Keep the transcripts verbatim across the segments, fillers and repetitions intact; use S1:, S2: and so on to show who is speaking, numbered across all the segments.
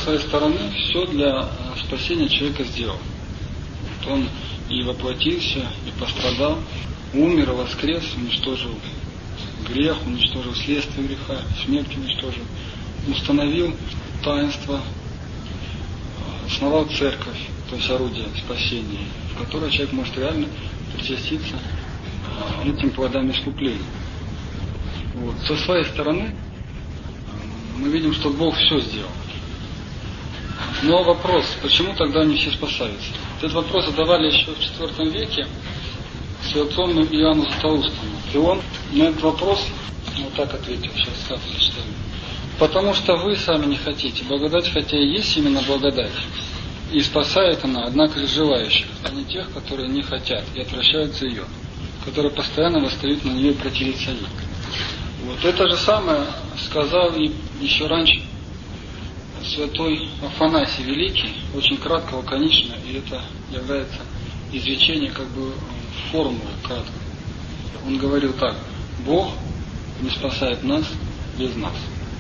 S1: своей стороны все для спасения человека сделал. Вот он и воплотился, и пострадал, умер, и воскрес, уничтожил грех, уничтожил следствие греха, смерть уничтожил, установил таинство, основал церковь, то есть орудие спасения, в которое человек может реально причаститься этим плодам искупления. Вот. Со своей стороны мы видим, что Бог все сделал. Но вопрос, почему тогда не все спасаются? Этот вопрос задавали еще в четвёртом веке святому Иоанну Златоустому. И он на этот вопрос вот так ответил, сейчас сразу зачитаю. Потому что вы сами не хотите. Благодать, хотя и есть именно благодать, и спасает она, однако лишь желающих, а не тех, которые не хотят и отвращаются ее, которые постоянно восстают на нее и противятся ей. Вот это же самое сказал и еще раньше святой Афанасий Великий, очень кратко, лаконично, и это является изречение как бы формулы кратко. Он говорил так: Бог не спасает нас без нас.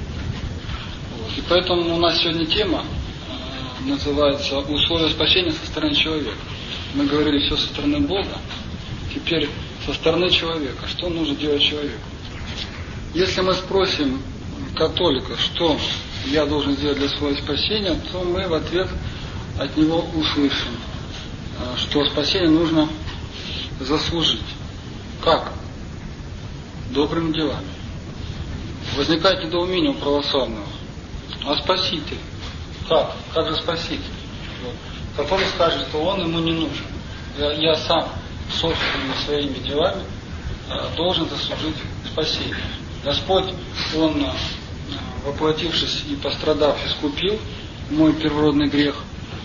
S1: Вот. И поэтому у нас сегодня тема э, называется «Условия спасения со стороны человека». Мы говорили все со стороны Бога, теперь со стороны человека. Что нужно делать человеку? Если мы спросим католика, что я должен сделать для своего спасения, то мы в ответ от него услышим, что спасение нужно заслужить. Как? Добрыми делами. Возникает недоумение у православного. А спаситель? Как? Как же спаситель? Вот. Католик скажет, что он ему не нужен. Я, я сам собственными своими делами должен заслужить спасение. Господь, Он, воплотившись и пострадав, искупил мой первородный грех,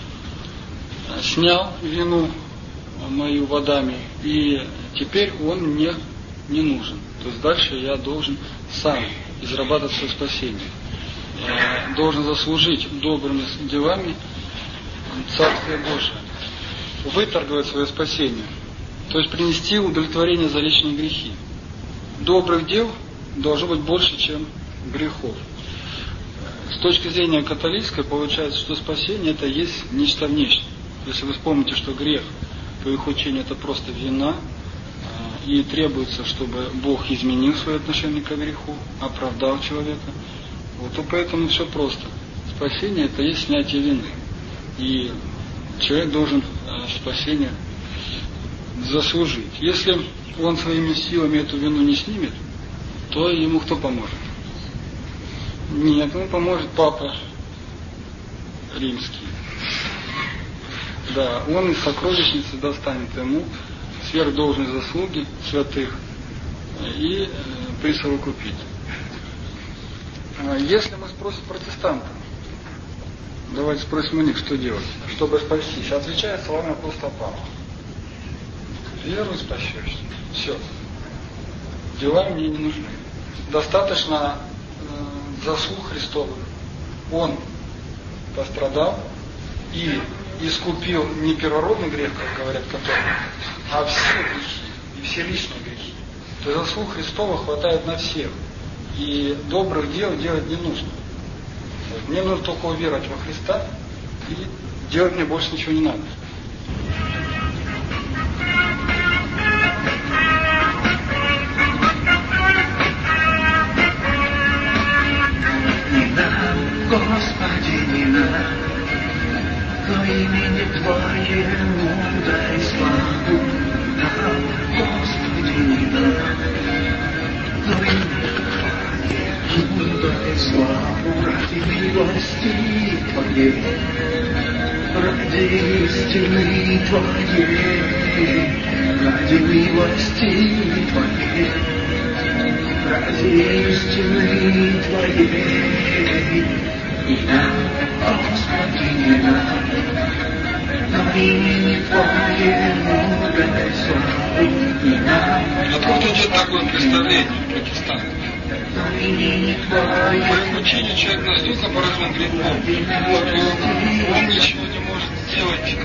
S1: снял вину мою водами, и теперь Он мне не нужен. То есть дальше я должен сам израбатывать свое спасение. Я должен заслужить добрыми делами Царствие Божие, выторговать свое спасение, то есть принести удовлетворение за личные грехи. Добрых дел должно быть больше, чем грехов. С точки зрения католической получается, что спасение это есть нечто внешнее. Если вы вспомните, что грех по их учению это просто вина, и требуется, чтобы Бог изменил свое отношение к греху, оправдал человека, вот, то поэтому все просто. Спасение это есть снятие вины. И человек должен спасение заслужить. Если он своими силами эту вину не снимет, то ему кто поможет? Нет, ему поможет Папа Римский. Да, он из сокровищницы достанет ему сверхдолжные заслуги святых и э, присовокупит. Если мы спросим протестантов, давайте спросим у них, что делать, чтобы спастись. Отвечает словами апостола Павла: веруй, спасешься. Все. Дела мне не нужны. Достаточно э, заслуг Христовых. Он пострадал и искупил не первородный грех, как говорят католики, а все грехи и все личные грехи. То есть заслуг Христова хватает на всех. И добрых дел делать не нужно. Мне нужно только уверовать во Христа, и делать мне больше ничего не надо.
S2: Господи, не надо, во имени Твоему дай славу нам, Господи, не надо, во имени Твоему дай славу, ради милости Твоей, ради истины Твоей, ради милости Твоей, ради истины Твоей. И нам, Господи, не надо, но имени Твоему дай славу. И нам,
S1: откуда идет такое представление протестантов?
S2: но имени Твоему.
S1: По их учению человек настолько поражен грехом, что он ничего не может сделать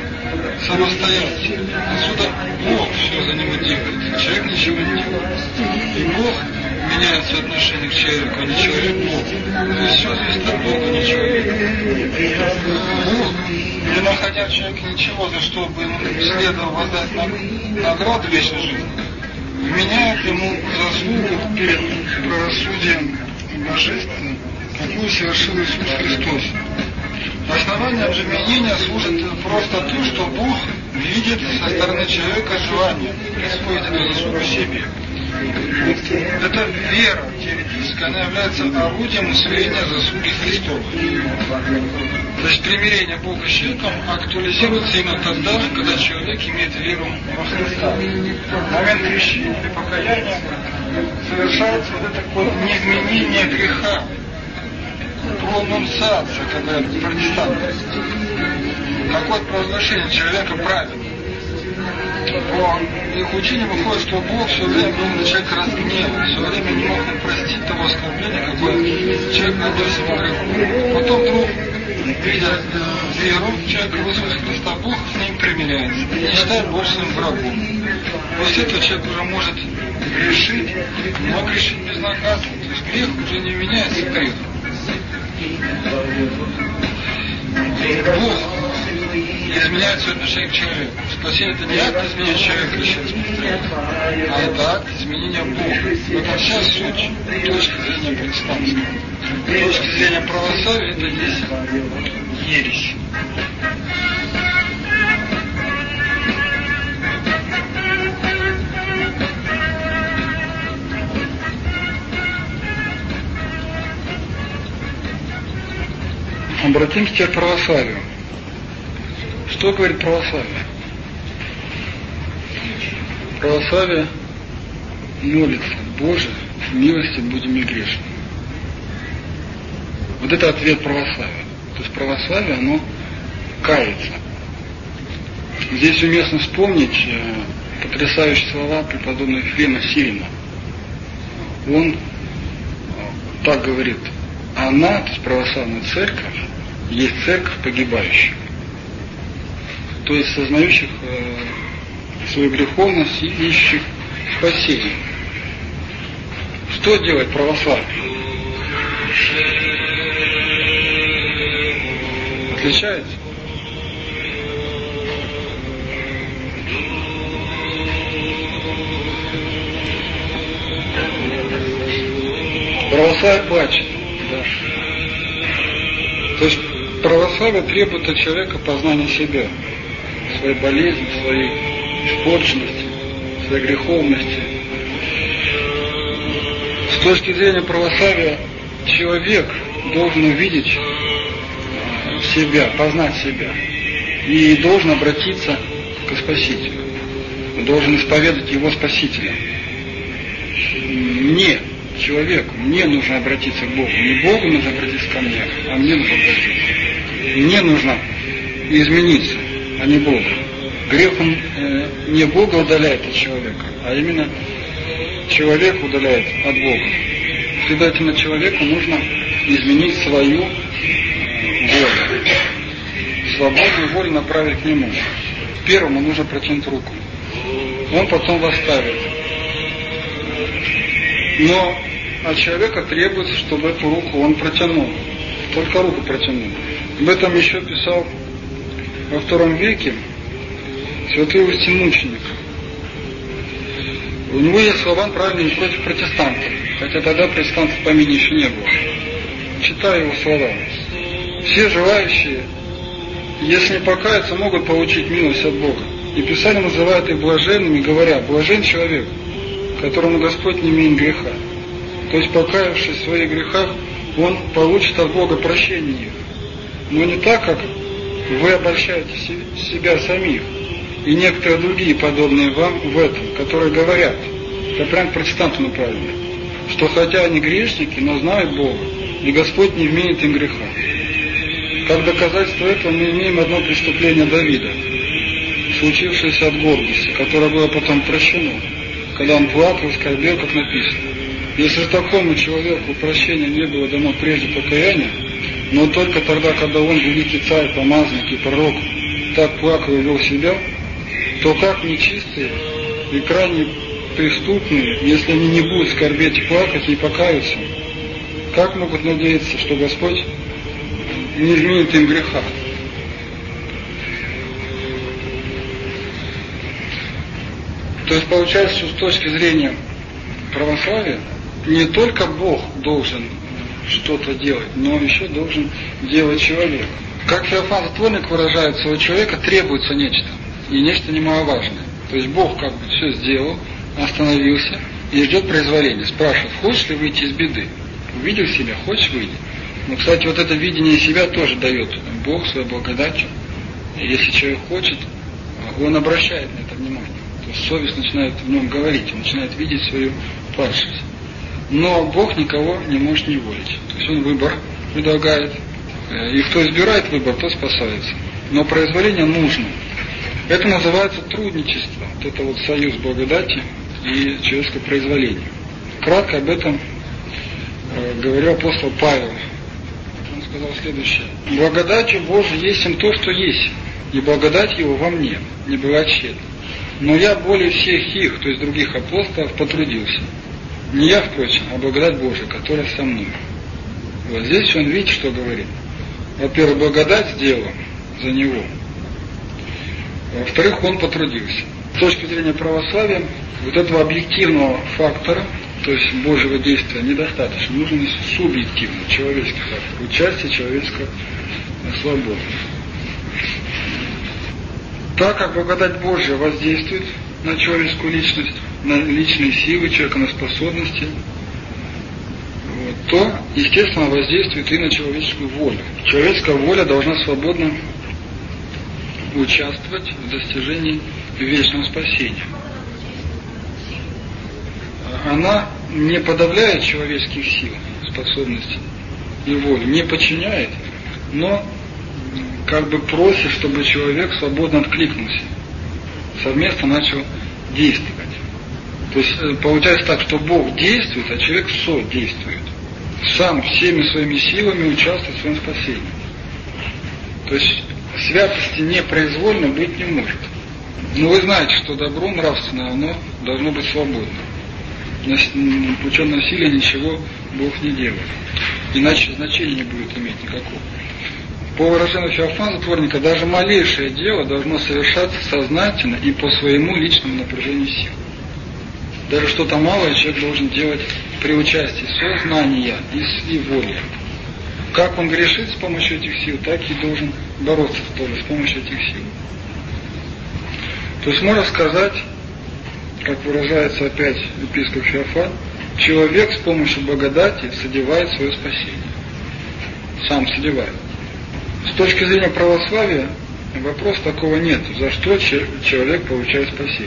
S1: самостоятельно. Отсюда Бог все за него делает. Человек ничего не делает. И Бог меняется отношение к человеку, а не человек к Богу. То есть все зависит от Бога, не человека. Бог, не находя в человеке ничего, за что бы ему следовало воздать награду вечной жизни, вменяет ему заслугу перед правосудием божественным, какую совершил Иисус Христос. Основанием же вменения служит просто то, что Бог видит со стороны человека желание присвоить эту заслугу себе. Эта вера теоретическая, она является орудием усвоения заслуги Христовой. Значит, примирение Бога с человеком актуализируется именно тогда, когда человек имеет веру во Христа. В момент крещения или покаяния совершается вот это вот неизменение греха, пронунциация, как говорят протестанты. Как вот провозглашение человека праведным. По их учению выходит, что Бог все время был на человека разгневан, все время не мог ему простить того оскорбления, какое человек нанес ему греху. Потом вдруг, видя веру человека в Иисуса Христа, Бог с ним примиряется и не считает больше своим врагом. После этого человек уже может грешить, но грешить безнаказанно. То есть грех уже не меняется грех. Бог изменяет свое отношение к человеку. Спасение — это не акт изменения человека, а это акт изменения Бога. Вот это вся суть точки зрения протестантской. С точки зрения православия это есть ересь. Обратимся теперь к православию. Что говорит православие? Православие молится: Боже, в милости будем и грешны. Вот это ответ православия. То есть православие, оно кается. Здесь уместно вспомнить э, потрясающие слова преподобного Ефрема Сирина. Он э, так говорит: она, то есть православная церковь, есть церковь погибающих. То есть сознающих э, свою греховность и ищущих спасения. Что делает православие? Отличается? Православие плачет. Да. То есть православие требует от человека познания себя, своей болезни, своей испорченности, своей греховности. С точки зрения православия человек должен увидеть себя, познать себя и должен обратиться к Спасителю, должен исповедать его Спасителя. Мне, человеку, мне нужно обратиться к Богу. Не Богу нужно обратиться ко мне, а мне нужно обратиться. Мне нужно измениться, а не Богу. Грех, он э, не Бога удаляет от человека, а именно человек удаляет от Бога. Следовательно, человеку нужно изменить свою волю. Свободную волю направить к нему. Первому нужно протянуть руку. Он потом восставит. Но от человека требуется, чтобы эту руку он протянул. Только руку протянул. Об этом еще писал во втором веке святой Иустин Мученик. У него есть слова, правильные, против протестантов, хотя тогда протестантов в помине еще не было. Читаю его слова. Все желающие, если не покаяться, могут получить милость от Бога. И Писание называет их блаженными, говоря: блажен человек, которому Господь не имеет греха. То есть, покаявшись в своих грехах, он получит от Бога прощение их. Но не так, как вы обольщаете себя самих и некоторые другие, подобные вам в этом, которые говорят, это прям к протестантам направлено, что хотя они грешники, но знают Бога, и Господь не вменит им греха. Как доказательство этого мы имеем одно преступление Давида, случившееся от гордости, которое было потом прощено, когда он плакал, скорбел, как написано. Если же такому человеку прощения не было дано прежде покаяния, но только тогда, когда он, великий царь, помазанник и пророк, так плакал и вел себя, то как нечистые и крайне преступные, если они не будут скорбеть и плакать и покаяться, как могут надеяться, что Господь не изменит им греха? То есть получается, что с точки зрения православия не только Бог должен что-то делать, но еще должен делать человек. Как Феофан Затворник выражается, у человека требуется нечто, и нечто немаловажное. То есть Бог как бы все сделал, остановился и ждет произволения. Спрашивает, хочешь ли выйти из беды? Увидел себя, хочешь выйти? Ну, кстати, вот это видение себя тоже дает Бог своей благодатью. И если человек хочет, он обращает на это внимание. То есть совесть начинает в нем говорить, он начинает видеть свою падшесть. Но Бог никого не может неволить. То есть он выбор предлагает. И кто избирает выбор, тот спасается. Но произволение нужно. Это называется трудничество. Вот это вот союз благодати и человеческого произволения. Кратко об этом э, говорил апостол Павел. Он сказал следующее. Благодатью Божией есть им то, что есть, и благодать его во мне, не бывает тщетна. Но я более всех их, то есть других апостолов, потрудился. Не я, впрочем, а благодать Божия, которая со мной. Вот здесь он, видите, что говорит. Во-первых, благодать сделала за него. Во-вторых, он потрудился. С точки зрения православия, вот этого объективного фактора, то есть Божьего действия, недостаточно. Нужен субъективный, человеческий фактор, участие человеческой свободы. Так как благодать Божья воздействует на человеческую личность, на личные силы человека, на способности, вот, то, естественно, воздействует и на человеческую волю. Человеческая воля должна свободно участвовать в достижении вечного спасения. Она не подавляет человеческих сил, способностей и волю, не подчиняет, но как бы просит, чтобы человек свободно откликнулся, совместно начал действовать. То есть получается так, что Бог действует, а человек содействует. Сам всеми своими силами участвует в своем спасении. То есть святости непроизвольно быть не может. Но вы знаете, что добро нравственное, оно должно быть свободно. Путем насилия ничего Бог не делает. Иначе значения не будет иметь никакого. По выражению Феофана Затворника, даже малейшее дело должно совершаться сознательно и по своему личному напряжению сил. Даже что-то малое человек должен делать при участии сознания и воли. Как он грешит с помощью этих сил, так и должен бороться тоже с помощью этих сил. То есть можно сказать, как выражается опять епископ Феофан, человек с помощью благодати содевает свое спасение. Сам содевает. С точки зрения православия вопрос такого нет. За что человек получает спасение?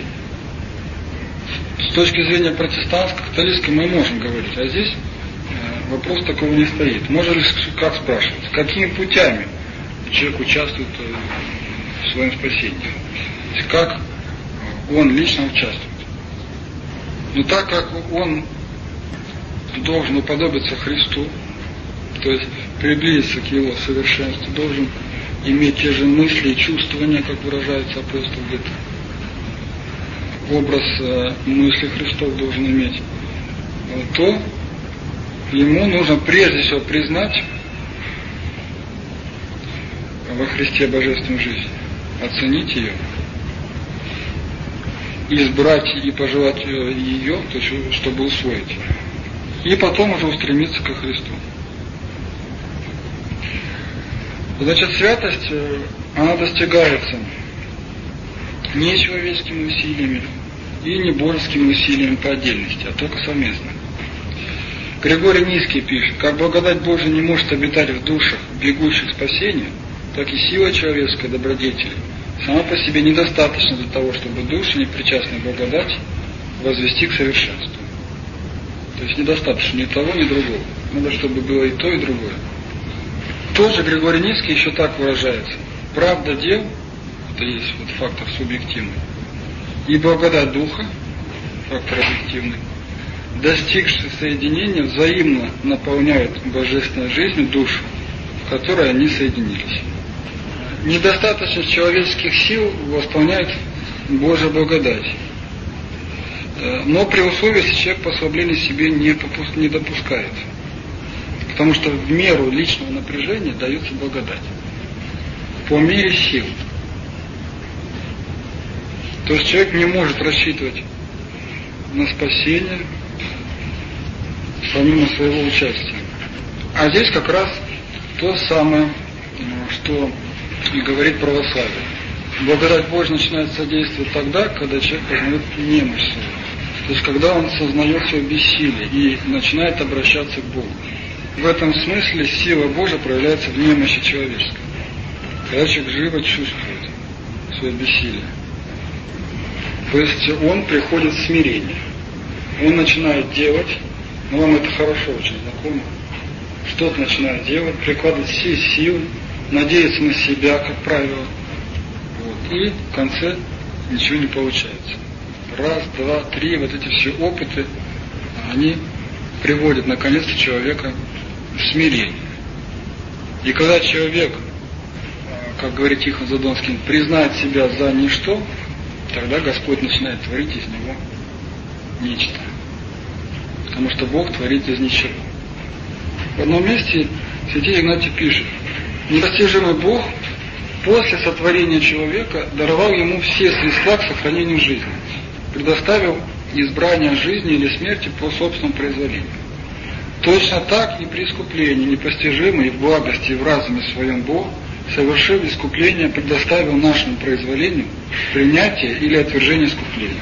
S1: С точки зрения протестантской, католической мы можем говорить, а здесь вопрос такого не стоит. Можно ли, как спрашивать, какими путями человек участвует в своем спасении? Как он лично участвует? Но так как он должен уподобиться Христу, то есть приблизиться к Его совершенству, должен иметь те же мысли и чувствования, как выражается апостол где-то. Образ э, мысли Христов должен иметь, то ему нужно прежде всего признать во Христе божественную жизнь, оценить ее, избрать и пожелать ее, то есть, чтобы усвоить, и потом уже устремиться ко Христу. Значит, святость, она достигается не человеческими усилиями и не божескими усилиями по отдельности, а только совместно. Григорий Низкий пишет, как благодать Божия не может обитать в душах, бегущих к спасению, так и сила человеческая добродетели сама по себе недостаточна для того, чтобы души, не причастные благодати, возвести к совершенству. То есть недостаточно ни того, ни другого. Надо, чтобы было и то, и другое. Тоже Григорий Низкий еще так выражается. Правда дел, это есть вот фактор субъективный, и благодать Духа, фактор объективный, достигшие соединения, взаимно наполняют божественной жизнью душу, в которой они соединились. Недостаточность человеческих сил восполняет Божья благодать. Но при условии, если человек послабления себе не, попу- не допускает. Потому что в меру личного напряжения дается благодать. По мере сил. То есть человек не может рассчитывать на спасение помимо своего участия. А здесь как раз то самое, что и говорит православие. Благодать Божья начинает содействовать тогда, когда человек познает немощь свою. То есть когда он сознает свое бессилие и начинает обращаться к Богу. В этом смысле сила Божья проявляется в немощи человеческой. Когда человек живо чувствует свое бессилие. То есть он приходит в смирение. Он начинает делать, но вам это хорошо очень знакомо, что-то начинает делать, прикладывать все силы, надеяться на себя, как правило. Вот. И в конце ничего не получается. Раз, два, три, вот эти все опыты, они приводят наконец-то человека в смирение. И когда человек, как говорит Тихон Задонский, признает себя за ничто, тогда Господь начинает творить из него нечто. Потому что Бог творит из ничего. В одном месте святитель Игнатий пишет: непостижимый Бог после сотворения человека даровал ему все средства к сохранению жизни, предоставил избрание жизни или смерти по собственному произволению. Точно так и при искуплении непостижимый в благости и в разуме своем Бог, совершив искупление, предоставил нашему произволению принятие или отвержение искупления.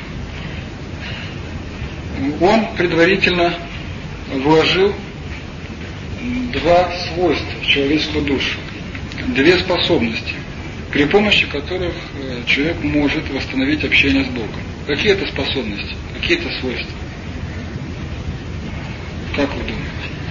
S1: Он предварительно вложил два свойства в человеческую душу, две способности, при помощи которых человек может восстановить общение с Богом. Какие это способности? Какие это свойства? Как вы думаете?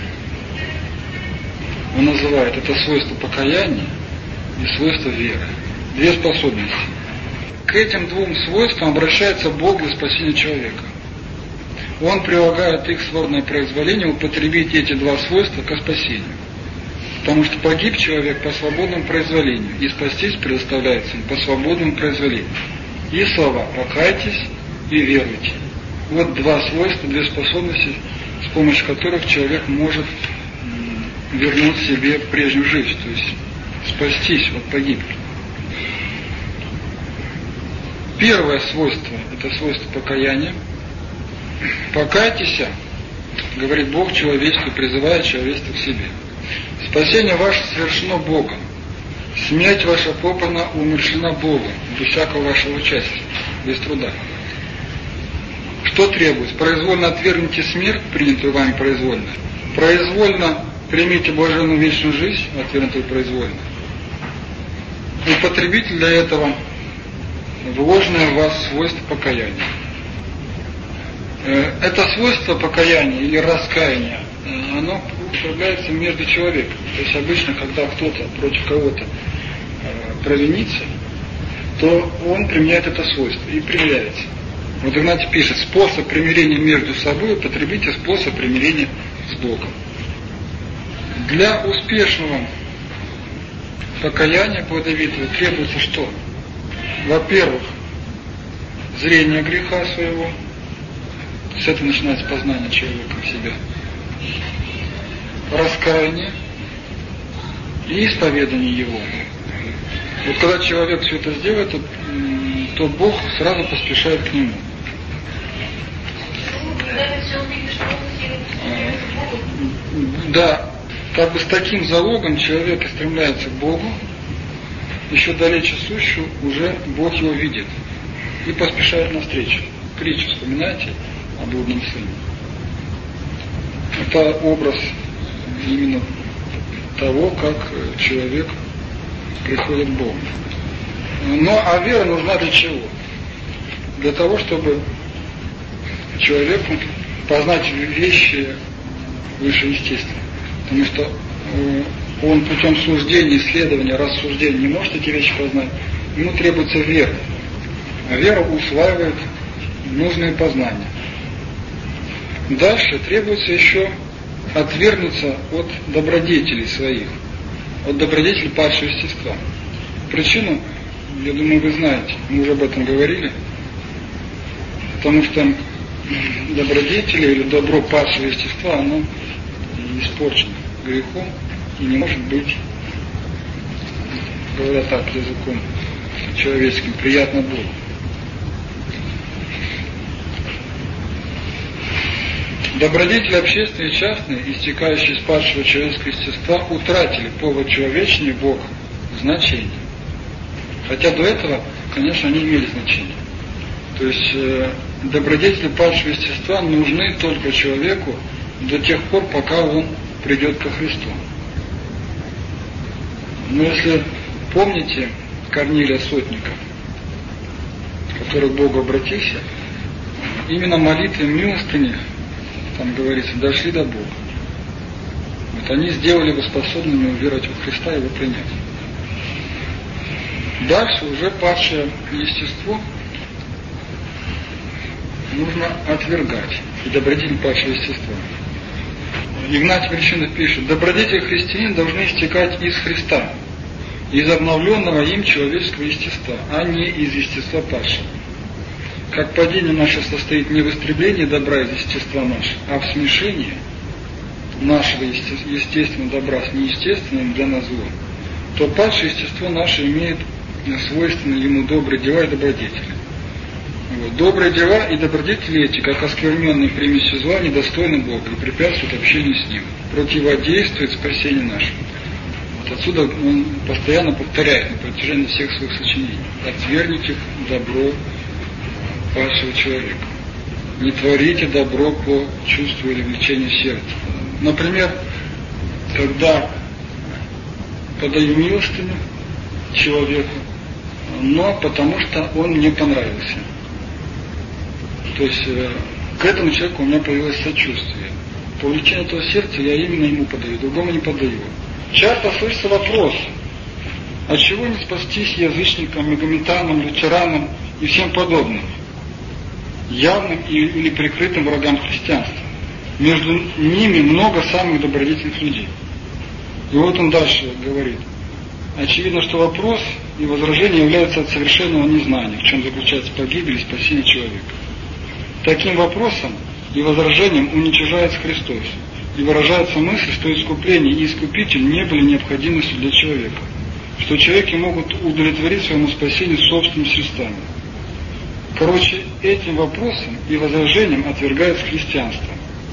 S1: Он называет это свойство покаяния и свойство веры. Две способности. К этим двум свойствам обращается Бог для спасения человека. Он прилагает их свободное произволение употребить эти два свойства ко спасению. Потому что погиб человек по свободному произволению, и спастись предоставляется по свободному произволению. И слова «покайтесь» и «веруйте». Вот два свойства, две способности, с помощью которых человек может вернуть себе прежнюю жизнь, то есть спастись от погибели. Первое свойство – это свойство покаяния. «Покайтесь», говорит Бог человечеству, призывая человечество к себе. «Спасение ваше совершено Богом. Смерть ваша попрана умерщвлена Богом, без всякого вашего участия, без труда». Что требуется? Произвольно отвергните смерть, принятую вами произвольно. Произвольно примите блаженную вечную жизнь, отвергнутую произвольно. Употребите для этого вложенное в вас свойство покаяния. Это свойство покаяния или раскаяния, оно употребляется между человеком. То есть обычно, когда кто-то против кого-то провинится, то он применяет это свойство и примиряется. Вот Игнатий пишет: способ примирения между собой употребите способ примирения с Богом. Для успешного покаяния плодовитого требуется что? Во-первых, зрение греха своего. С этого начинается познание человека в себя. Раскаяние и исповедание его. Вот когда человек все это сделает, то, то Бог сразу поспешает к нему. Да, как бы с таким залогом человек стремляется к Богу, еще далече сущую, уже Бог его видит и поспешает навстречу. Притчу вспоминайте о блудном сыне. Это образ именно того, как человек приходит к Богу. Но а вера нужна для чего? Для того, чтобы человеку познать вещи выше естественного. Потому что он путем суждения, исследования, рассуждения не может эти вещи познать. Ему требуется вера. А вера усваивает нужные познания. Дальше требуется еще отвергнуться от добродетелей своих, от добродетелей падшего естества. Причину, я думаю, вы знаете, мы уже об этом говорили, потому что добродетели или добро падшего естества, оно испорчено грехом и не может быть, говоря так, языком человеческим, приятно Богу. Добродетели общественные и частные, истекающие из падшего человеческого естества, утратили по вочеловечению Бога значение. Хотя до этого, конечно, они имели значение. То есть э, добродетели падшего естества нужны только человеку до тех пор, пока он придет ко Христу. Но если помните Корнилия Сотника, который к Богу обратился, именно молитвы милостыни, там говорится, дошли до Бога. Вот они сделали его способными уверовать во Христа и его принять. Дальше уже падшее естество нужно отвергать. И добродетель падшего естества. Игнатий Крещеный пишет: добродетели христиан должны истекать из Христа, из обновленного им человеческого естества, а не из естества падшего. Как падение наше состоит не в истреблении добра из естества нашего, а в смешении нашего естественного добра с неестественным для нас злом, то падшее естество наше имеет свойственны ему добрые дела и добродетели. Вот. Добрые дела и добродетели эти, как оскверненные примесью зла, недостойны Бога и препятствуют общению с Ним, противодействуют спасению нашему. Вот отсюда он постоянно повторяет на протяжении всех своих сочинений: отвергните добро падшего человека, не творите добро по чувству или влечению сердца. Например, когда подаю милостыню человеку, но потому что он мне понравился. То есть э, к этому человеку у меня появилось сочувствие. По влечению этого сердца я именно ему подаю, другому не подаю. Часто слышится вопрос: а чего не спастись язычникам, магометанам, лютеранам и всем подобным, явным или прикрытым врагам христианства? Между ними много самых добродетельных людей. И вот он дальше говорит: очевидно, что вопрос и возражение являются от совершенного незнания, в чем заключается погибель и спасение человека. Таким вопросом и возражением уничижается Христос, и выражается мысль, что искупление и искупитель не были необходимостью для человека, что человеки могут удовлетворить своему спасению собственными средствами. Короче, этим вопросом и возражением отвергается христианство.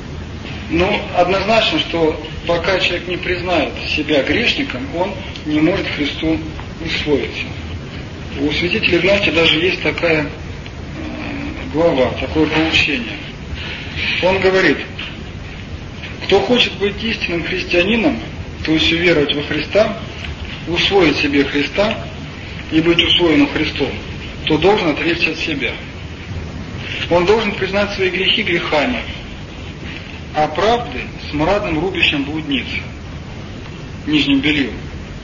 S1: Но однозначно, что пока человек не признает себя грешником, он не может Христу усвоиться. У святителя Игнатия даже есть такая глава, такое поучение. Он говорит: кто хочет быть истинным христианином, то есть уверовать во Христа, усвоить себе Христа и быть усвоенным Христом, то должен отречься от себя. Он должен признать свои грехи грехами, а правды смрадным рубищем блудницы, нижним бельем,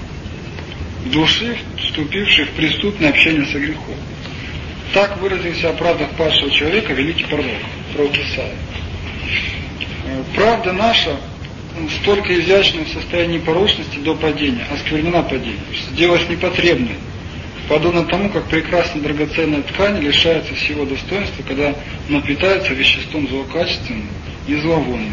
S1: души, вступившей в преступное общение со грехом. Так выразился о правдах падшего человека великий пророк, пророк Исаия. Правда наша столько изящна в состоянии порочности до падения, осквернена падением, сделалась непотребной, подобно тому, как прекрасная драгоценная ткань лишается всего достоинства, когда напитается веществом злокачественным и зловонным.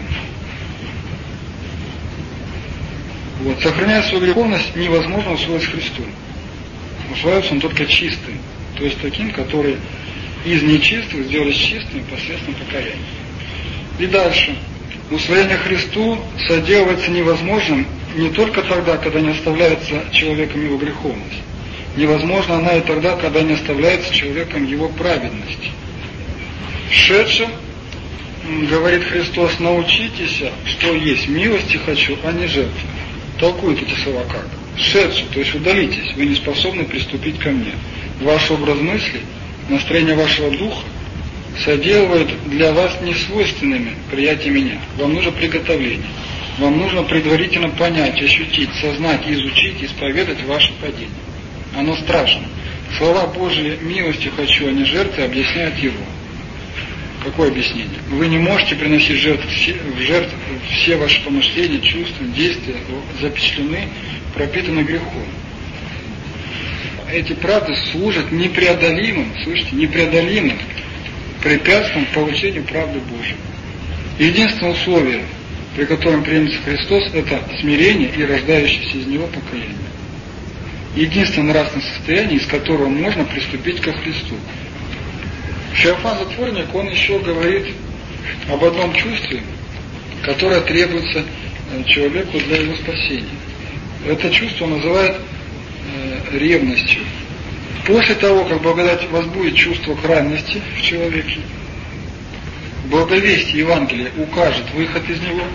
S1: Вот. Сохраняя свою греховность, невозможно усвоить Христу. Усваивается он только чистым, то есть таким, который из нечистых сделались чистыми посредством покаяния. И дальше. Усвоение Христу соделывается невозможным не только тогда, когда не оставляется человеком его греховность. Невозможно она и тогда, когда не оставляется человеком его праведность. Шедшим, говорит Христос, научитесь, что есть милости хочу, а не жертвы. Толкуют эти слова как? Шедшим, то есть удалитесь, вы не способны приступить ко мне. Ваш образ мысли, настроение вашего духа соделывают для вас несвойственными приятие меня. Вам нужно приготовление. Вам нужно предварительно понять, ощутить, сознать, изучить, исповедать ваше падение. Оно страшно. Слова Божьи «милости хочу, а не жертвы» объясняют его. Какое объяснение? Вы не можете приносить жертвы, в жертву все ваши помышления, чувства, действия запечатлены, пропитаны грехом. Эти правды служат непреодолимым, слышите, непреодолимым препятствием получению правды Божьей. Единственное условие, при котором примется Христос, это смирение и рождающееся из него покаяние. Единственное нравственное состояние, из которого можно приступить ко Христу. Феофан Затворник, он еще говорит об одном чувстве, которое требуется человеку для его спасения. Это чувство он называет э, ревностью. После того, как благодать возбудит чувство крайности в человеке, благовестие Евангелия укажет выход из него,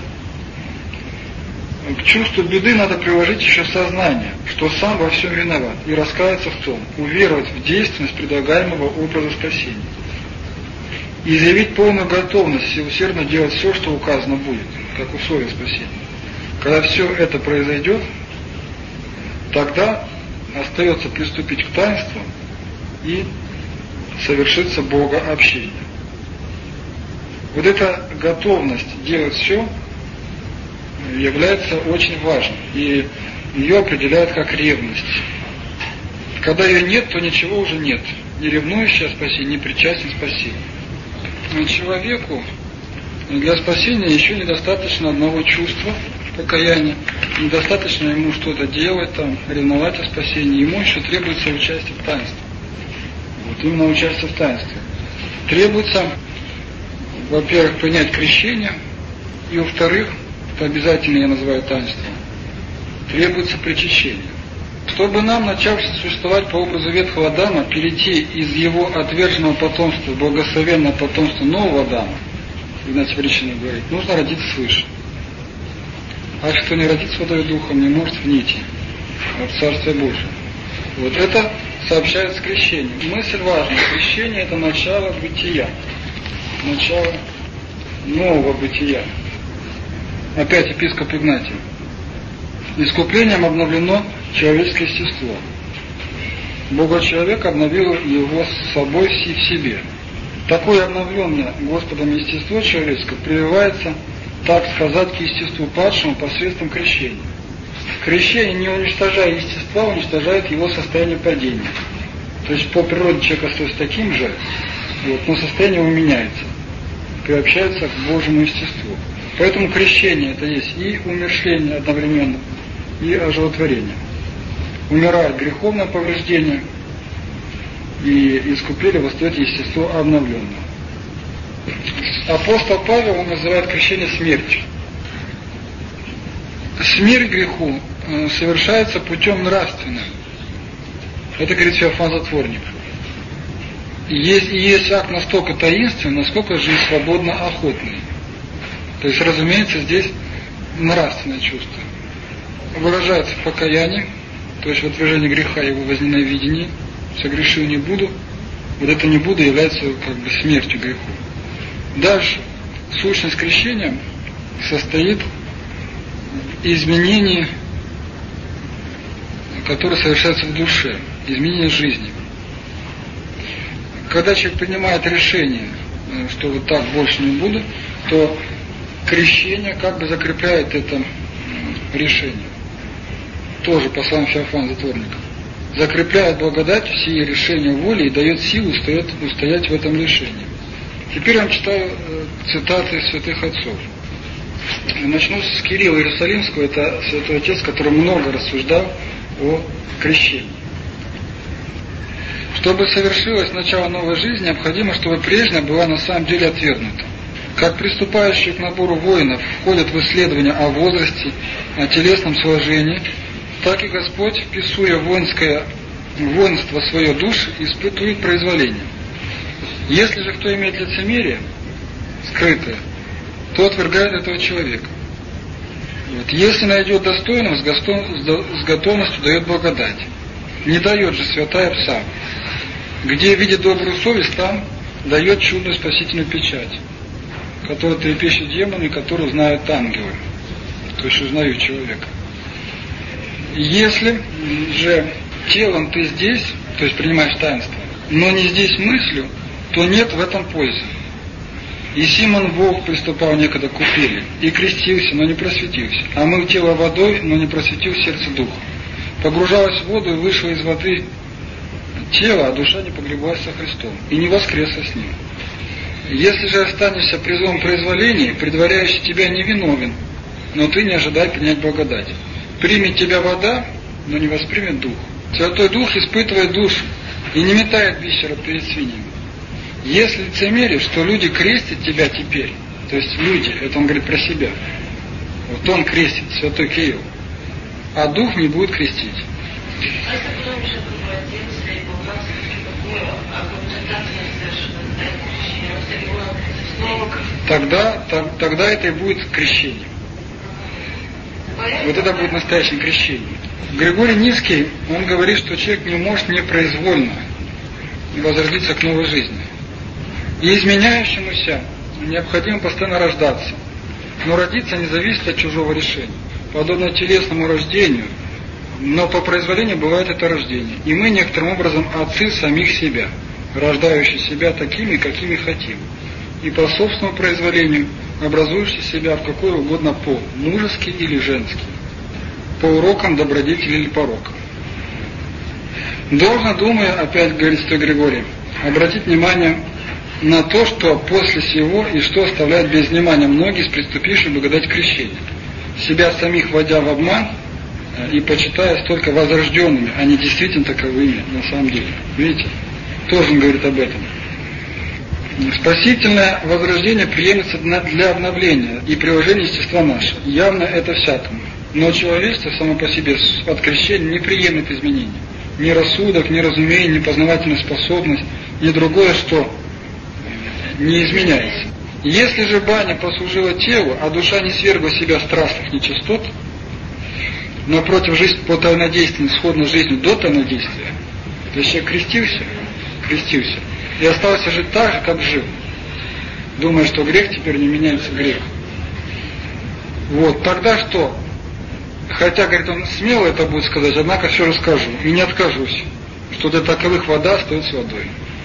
S1: к чувству беды надо приложить еще сознание, что сам во всем виноват, и раскаяться в том, уверовать в действенность предлагаемого образа спасения, и заявить полную готовность и усердно делать все, что указано будет, как условие спасения. Когда все это произойдет, тогда остается приступить к таинству и совершится богообщение. Вот эта готовность делать все является очень важной, и ее определяют как ревность. Когда ее нет, то ничего уже нет. Не ревнующий о спасении, не причастен к спасению. Человеку для спасения еще недостаточно одного чувства покаяния, недостаточно ему что-то делать, там, ревновать о спасении, ему еще требуется участие в таинстве. Вот именно участие в таинстве. Требуется, во-первых, принять крещение, и во-вторых, это обязательно я называю таинством, требуется причащение. Чтобы нам, начавшись существовать по образу ветхого Адама, перейти из его отверженного потомства в благословенное потомство нового Адама, Игнатий Пречистый говорит, нужно родиться свыше. А кто не родится водой и духом, не может войти в Царствие Божие. Вот это сообщается крещение. Мысль важная. Крещение – это начало бытия. Начало нового бытия. Опять епископ Игнатий. Искуплением обновлено человеческое естество. Бога-человек обновил его с собой и в себе. Такое обновленное Господом естество человеческое прививается, так сказать, к естеству падшему посредством крещения. Крещение, не уничтожая естества, уничтожает его состояние падения. То есть по природе человек остается таким же, вот, но состояние его меняется, приобщается к Божьему естеству. Поэтому крещение это есть и умершление одновременно, и оживотворение. Умирает греховное повреждение, и искупление восстает естество обновленное. Апостол Павел он называет крещение смертью. Смерть греху совершается путем нравственным. Это говорит Феофан Затворник. Есть, и есть акт настолько таинственный, насколько жизнь свободно охотный. То есть, разумеется, здесь нравственное чувство. Выражается в покаянии, то есть в отвержении греха и его возненавидении. Согрешил не буду. Вот это не буду является как бы смертью греху. Дальше сущность крещения состоит в изменении, которое совершается в душе, изменение жизни. Когда человек принимает решение, что вот так больше не буду, то крещение как бы закрепляет это решение. Тоже по словам Феофана Затворника. Закрепляет благодать все решения воли и дает силу устоять, устоять в этом решении. Теперь я вам читаю э, цитаты святых отцов. Начну с Кирилла Иерусалимского, это святой отец, который много рассуждал о крещении. Чтобы совершилось начало новой жизни, необходимо, чтобы прежняя была на самом деле отвергнута. Как приступающие к набору воинов входят в исследования о возрасте, о телесном сложении, так и Господь, вписуя воинское воинство свое душ, испытывает произволение. Если же кто имеет лицемерие скрытое, то отвергает этого человека. Вот. Если найдет достойного, с готовностью дает благодать. Не дает же святая пса. Где видит добрую совесть, там дает чудную спасительную печать, которая трепещет демоны, и которую знают ангелы, то есть узнают человека. Если же телом ты здесь, то есть принимаешь таинство, но не здесь мыслью, то нет в этом пользы. И Симон Бог приступал некогда к купели, и крестился, но не просветился, а мыл тело водой, но не просветил сердце духа. Погружалась в воду и вышла из воды тело, а душа не погребалась со Христом, и не воскресла с ним. Если же останешься при злом произволении, предваряющий тебя невиновен, но ты не ожидай принять благодать. Примет тебя вода, но не воспримет дух. Святой Дух испытывает душу и не метает бисера перед свиньями. Если лицемеришь, что люди крестят тебя теперь, то есть люди, это он говорит про себя, вот он крестит, святой Кирилл, а Дух не будет крестить.
S3: А если потом еще превратился и поклался в
S1: Тогда, так, тогда это и будет крещение. Вот это будет настоящее крещение. Григорий Низкий, он говорит, что человек не может непроизвольно возродиться к новой жизни. И изменяющемуся необходимо постоянно рождаться. Но родиться не зависит от чужого решения. Подобно телесному рождению, но по произволению бывает это рождение. И мы некоторым образом отцы самих себя, рождающие себя такими, какими хотим. И по собственному произволению образующие себя в какой угодно пол, мужеский или женский, по урокам добродетели или порокам. Должно, думая, опять говорит святой Григорий, обратить внимание на то, что после сего и что оставляют без внимания многие из приступивших благодать крещения, себя самих вводя в обман и почитая столько возрожденными, а не действительно таковыми на самом деле. Видите? Тоже он говорит об этом. Спасительное возрождение приемлется для обновления и приложения естества нашего. Явно это всякому. Но человечество само по себе от крещения не приемлет изменений. Ни рассудок, ни разумение, ни познавательная способность, ни другое, что не изменяется. Если же баня послужила телу, а душа не свергла себя страстных нечистот, напротив, жизнь по тайнодействию сходна с жизнью до тайнодействия, то есть человек крестился, крестился, и остался жить так же, как жил, думая, что грех теперь не меняется в грех. Вот, тогда что? Хотя, говорит, он смело это будет сказать, однако все расскажу, и не откажусь, что для таковых вода остается водой.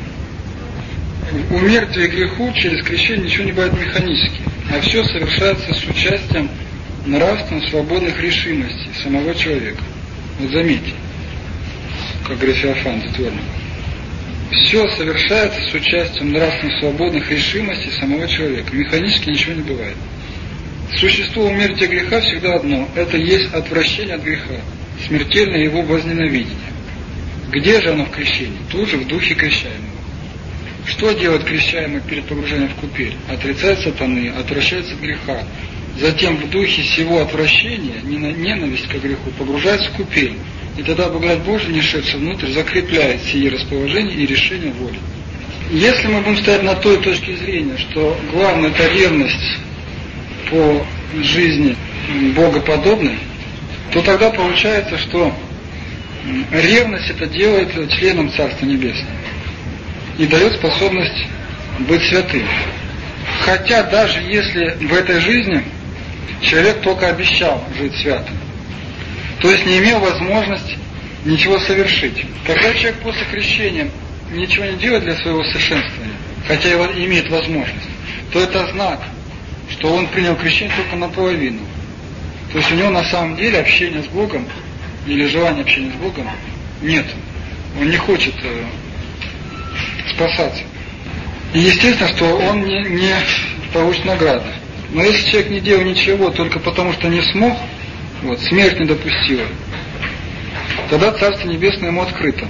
S1: У мертвия греху через крещение ничего не бывает механически, а все совершается с участием нравственно свободных решимостей самого человека. Вот заметьте, как говорит Феофан Твердый. Все совершается с участием нравственно свободных решимостей самого человека. Механически ничего не бывает. Существо умертия греха всегда одно. Это есть отвращение от греха, смертельное его возненавидение. Где же оно в крещении? Тут же в духе крещаемого. Что делает крещаемый перед погружением в купель? Отрицает сатаны, отвращается от греха. Затем в духе сего отвращения, ненависть к греху, погружается в купель. И тогда благодать Божия, не шедшая внутрь, закрепляет сие расположение и решение воли. Если мы будем стоять на той точке зрения, что главное это ревность по жизни богоподобной, то тогда получается, что ревность это делает членом Царства Небесного и дает способность быть святым. Хотя даже если в этой жизни человек только обещал жить святым, то есть не имел возможности ничего совершить. Когда человек после крещения ничего не делает для своего совершенствования, хотя его имеет возможность, то это знак, что он принял крещение только наполовину. То есть у него на самом деле общения с Богом или желания общения с Богом нет. Он не хочет э, спасаться. И естественно, что он не, не получит награды. Но если человек не делал ничего только потому, что не смог, вот, смерть не допустила, тогда Царство Небесное ему открыто.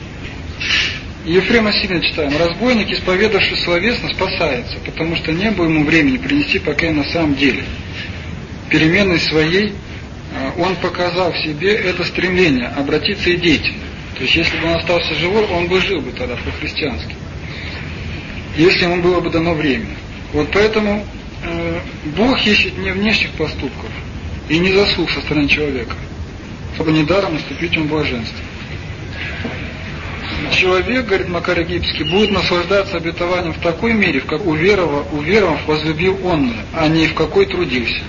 S1: Ефрема сильно читаем. Разбойник, исповедавший словесно, спасается, потому что не было ему времени принести покаяние на самом деле. Переменной своей он показал в себе это стремление обратиться и деятельно. То есть, если бы он остался живой, он бы жил бы тогда по-христиански. Если ему было бы дано время. Вот поэтому э, Бог ищет не внешних поступков и не заслуг со стороны человека, чтобы недаром наступить ему блаженство. Человек, говорит Макарий Египетский, будет наслаждаться обетованием в такой мере, в как уверовав, уверовав возлюбил он, а не в какой трудился.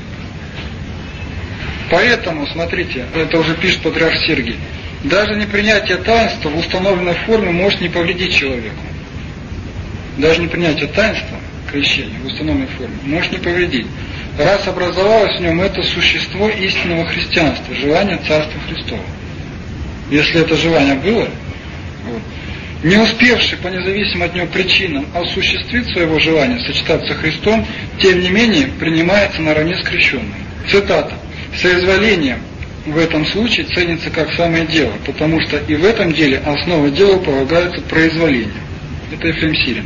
S1: Поэтому, смотрите, это уже пишет патриарх Сергий, даже непринятие таинства в установленной форме может не повредить человеку. Даже непринятие таинства, крещения в установленной форме, может не повредить. Раз образовалось в нем это существо истинного христианства, желание Царства Христова. Если это желание было, вот, Не успевший по независимым от него причинам осуществить своего желания сочетаться со Христом, тем не менее принимается наравне с крещенным. Цитата. «Соизволение в этом случае ценится как самое дело, потому что и в этом деле основа дела полагается произволение». Это Ефрем Сирин.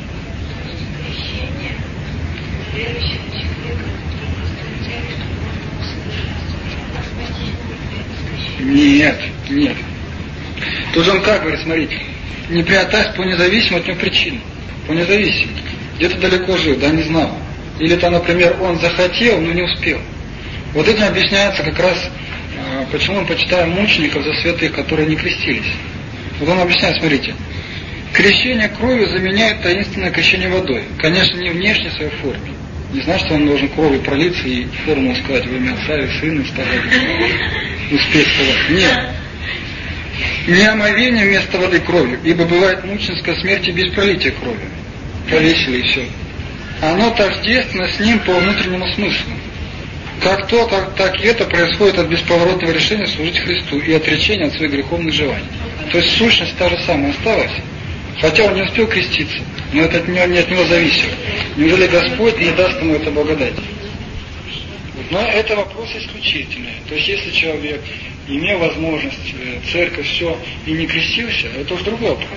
S1: Нет, нет. Тут же он как говорит, смотрите, не приотась по независимым от него причинам. По независимым. Где-то далеко жил, да, не знал. Или то, например, он захотел, но не успел. Вот этим объясняется как раз, почему мы почитаем мучеников за святых, которые не крестились. Вот он объясняет, смотрите. Крещение кровью заменяет таинственное крещение водой. Конечно, не внешней своей форме. Не значит, что он должен кровью пролиться и формулу сказать во имя Отца и Сына, и сказать, успеть сказать. Нет. Не омовение вместо воды кровью, ибо бывает мученическая смерть и без пролития крови. Повесили и все. Оно тождественно с ним по внутреннему смыслу. Как то, как, так и это происходит от бесповоротного решения служить Христу и отречения от своих греховных желаний. То есть сущность та же самая осталась. Хотя он не успел креститься, но это от него, не от него зависит. Неужели Господь не даст ему это благодать? Но это вопрос исключительный. То есть если человек имел возможность, церковь, все, и не крестился, это уж другой вопрос.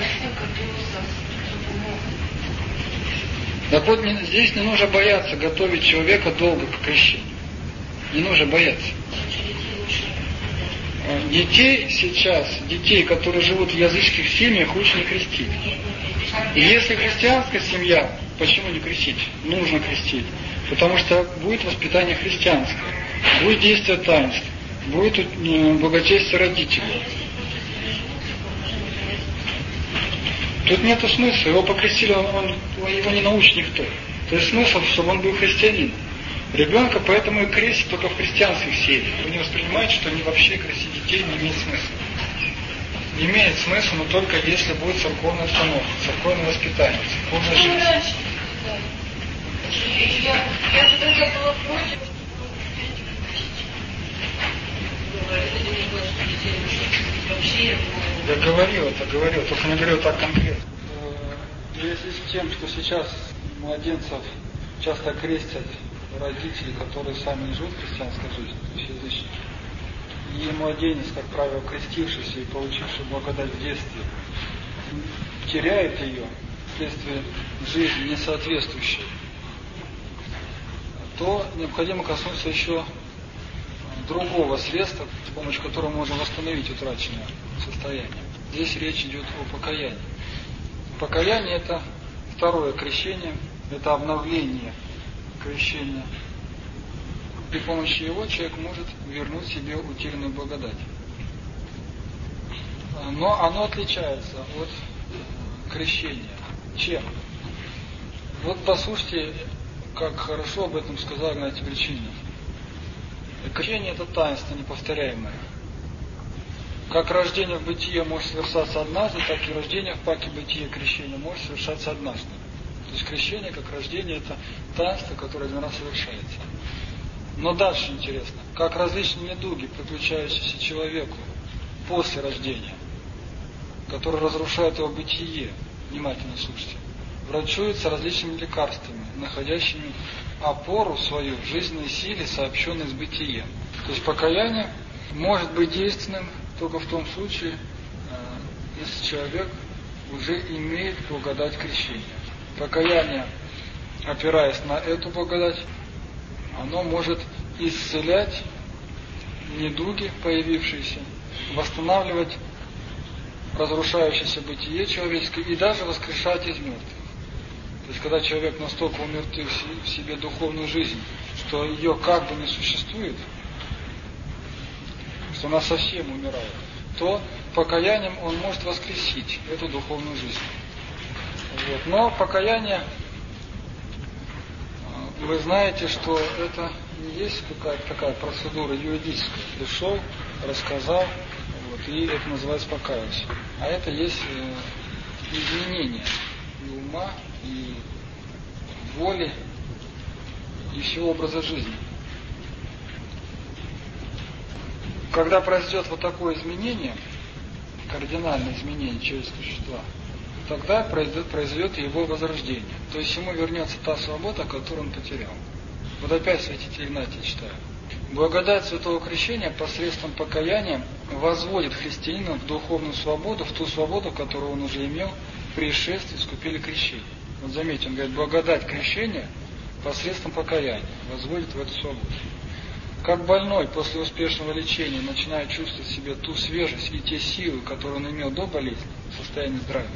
S1: Так вот, здесь не нужно бояться готовить человека долго к крещению. Не нужно бояться. Детей сейчас, детей, которые живут в языческих семьях, лучше не крестить. И если христианская семья, почему не крестить? Нужно крестить. Потому что будет воспитание христианское, будет действие таинств, будет благочестие родителей. Тут нету смысла, его покрестили, он, он, его не научит никто. То есть смысл, чтобы он был христианин. Ребенка поэтому и крестят только в христианских семьях. Они воспринимают, что они вообще крестить детей не имеет смысла. Имеет смысл, но только если будет церковная установка, церковное воспитание, церковная жизнь.
S3: Я, я тогда была против,
S1: я говорил это, говорил, только не говорил так конкретно. Если с тем, что сейчас младенцев часто крестят родители, которые сами не живут в христианской жизни, то есть язычники, и младенец, как правило, крестившийся и получивший благодать в детстве, теряет ее вследствие жизни несоответствующей, то необходимо коснуться еще другого средства, с помощью которого можно восстановить утраченное состояние. Здесь речь идет о покаянии. Покаяние – это второе крещение, это обновление крещения. При помощи его человек может вернуть себе утерянную благодать. Но оно отличается от крещения. Чем? Вот послушайте, как хорошо об этом сказал Игнатий Бричинин. Крещение – это таинство неповторяемое. Как рождение в бытие может совершаться однажды, так и рождение в паке бытия крещения может совершаться однажды. То есть крещение, как рождение, это таинство, которое один раз совершается. Но дальше интересно, как различные недуги, приключающиеся человеку после рождения, которые разрушают его бытие, внимательно слушайте, врачуются различными лекарствами, находящими опору свою в жизненной силе, сообщенной с бытием. То есть покаяние может быть действенным только в том случае, если человек уже имеет благодать крещения. Покаяние, опираясь на эту благодать, оно может исцелять недуги, появившиеся, восстанавливать разрушающееся бытие человеческое и даже воскрешать из мертвых. То есть, когда человек настолько умертвил в себе духовную жизнь, что ее как бы не существует, что она совсем умирает, то покаянием он может воскресить эту духовную жизнь. Вот. Но покаяние, вы знаете, что это не есть какая-то такая процедура юридическая. Пришел, рассказал, вот, и это называется покаялся. А это есть э, изменение и ума, и воли, и всего образа жизни. Когда произойдет вот такое изменение, кардинальное изменение человеческого существа, тогда произойдет, произойдет его возрождение. То есть ему вернется та свобода, которую он потерял. Вот опять святитель Игнатий читаю. Благодать святого крещения посредством покаяния возводит христианина в духовную свободу, в ту свободу, которую он уже имел при шествии, искупили крещение. Вот заметьте, он говорит, благодать крещения посредством покаяния возводит в эту свободу. Как больной после успешного лечения начинает чувствовать в себе ту свежесть и те силы, которые он имел до болезни, в состоянии здравия.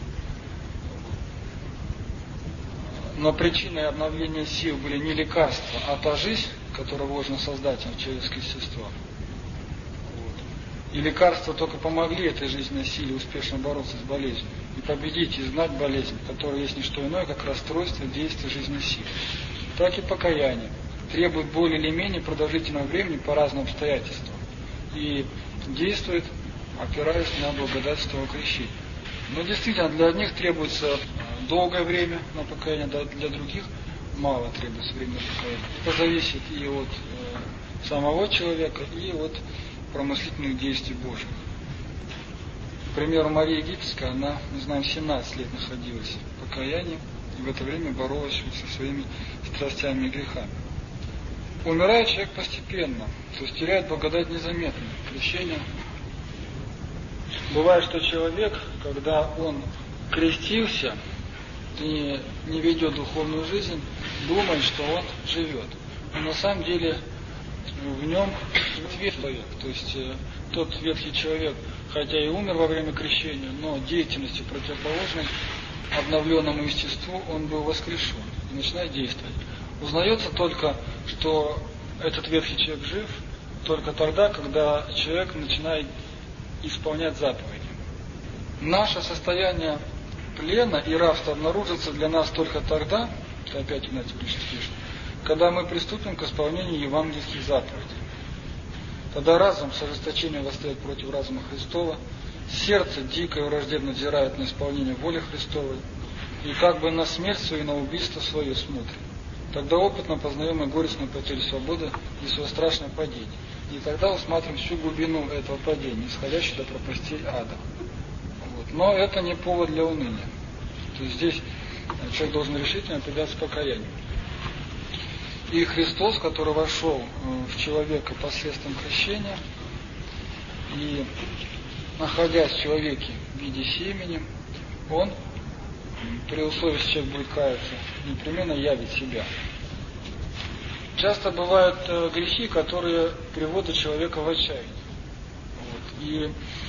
S1: Но причиной обновления сил были не лекарства, а та жизнь, которую вложена Создателем в человеческое естество. Вот. И лекарства только помогли этой жизненной силе успешно бороться с болезнью и победить и знать болезнь, которая есть не что иное, как расстройство действия жизненной силы. Так и покаяние требует более или менее продолжительного времени по разным обстоятельствам и действует, опираясь на благодать святого крещения. Но действительно, для одних требуется долгое время на покаяние, для других мало требуется времени на покаяние. Это зависит и от э, самого человека, и от промыслительных действий Божьих. К примеру, Мария Египетская, она, не знаю, семнадцать лет находилась в покаянии, и в это время боролась со своими страстями и грехами. Умирает человек постепенно, то есть теряет благодать незаметно. Крещение. Бывает, что человек, когда он крестился и не ведет духовную жизнь, думает, что он живет. Но на самом деле в нем ветхий человек. То есть тот ветхий человек, хотя и умер во время крещения, но деятельностью противоположной обновленному естеству он был воскрешен и начинает действовать. Узнается только, что этот ветхий человек жив, только тогда, когда человек начинает исполнять заповеди. Наше состояние плена и рабства обнаружится для нас только тогда, это опять Игнатий пишет, когда мы приступим к исполнению евангельских заповедей. Тогда разум с ожесточением восстает против разума Христова, сердце дико и враждебно взирает на исполнение воли Христовой, и как бы на смерть свою, на убийство свое смотрит. Тогда опытно познаем и горестную потерю свободы и свое страшное падение. И тогда усматриваем всю глубину этого падения, исходящей до пропастей ада. Вот. Но это не повод для уныния. То есть здесь человек должен решительно предаться покаянию. И Христос, который вошел в человека посредством крещения, и находясь в человеке в виде семени, он, при условии, что человек будет каяться, непременно явит себя. Часто бывают э, грехи, которые приводят человека в отчаяние. Вот. И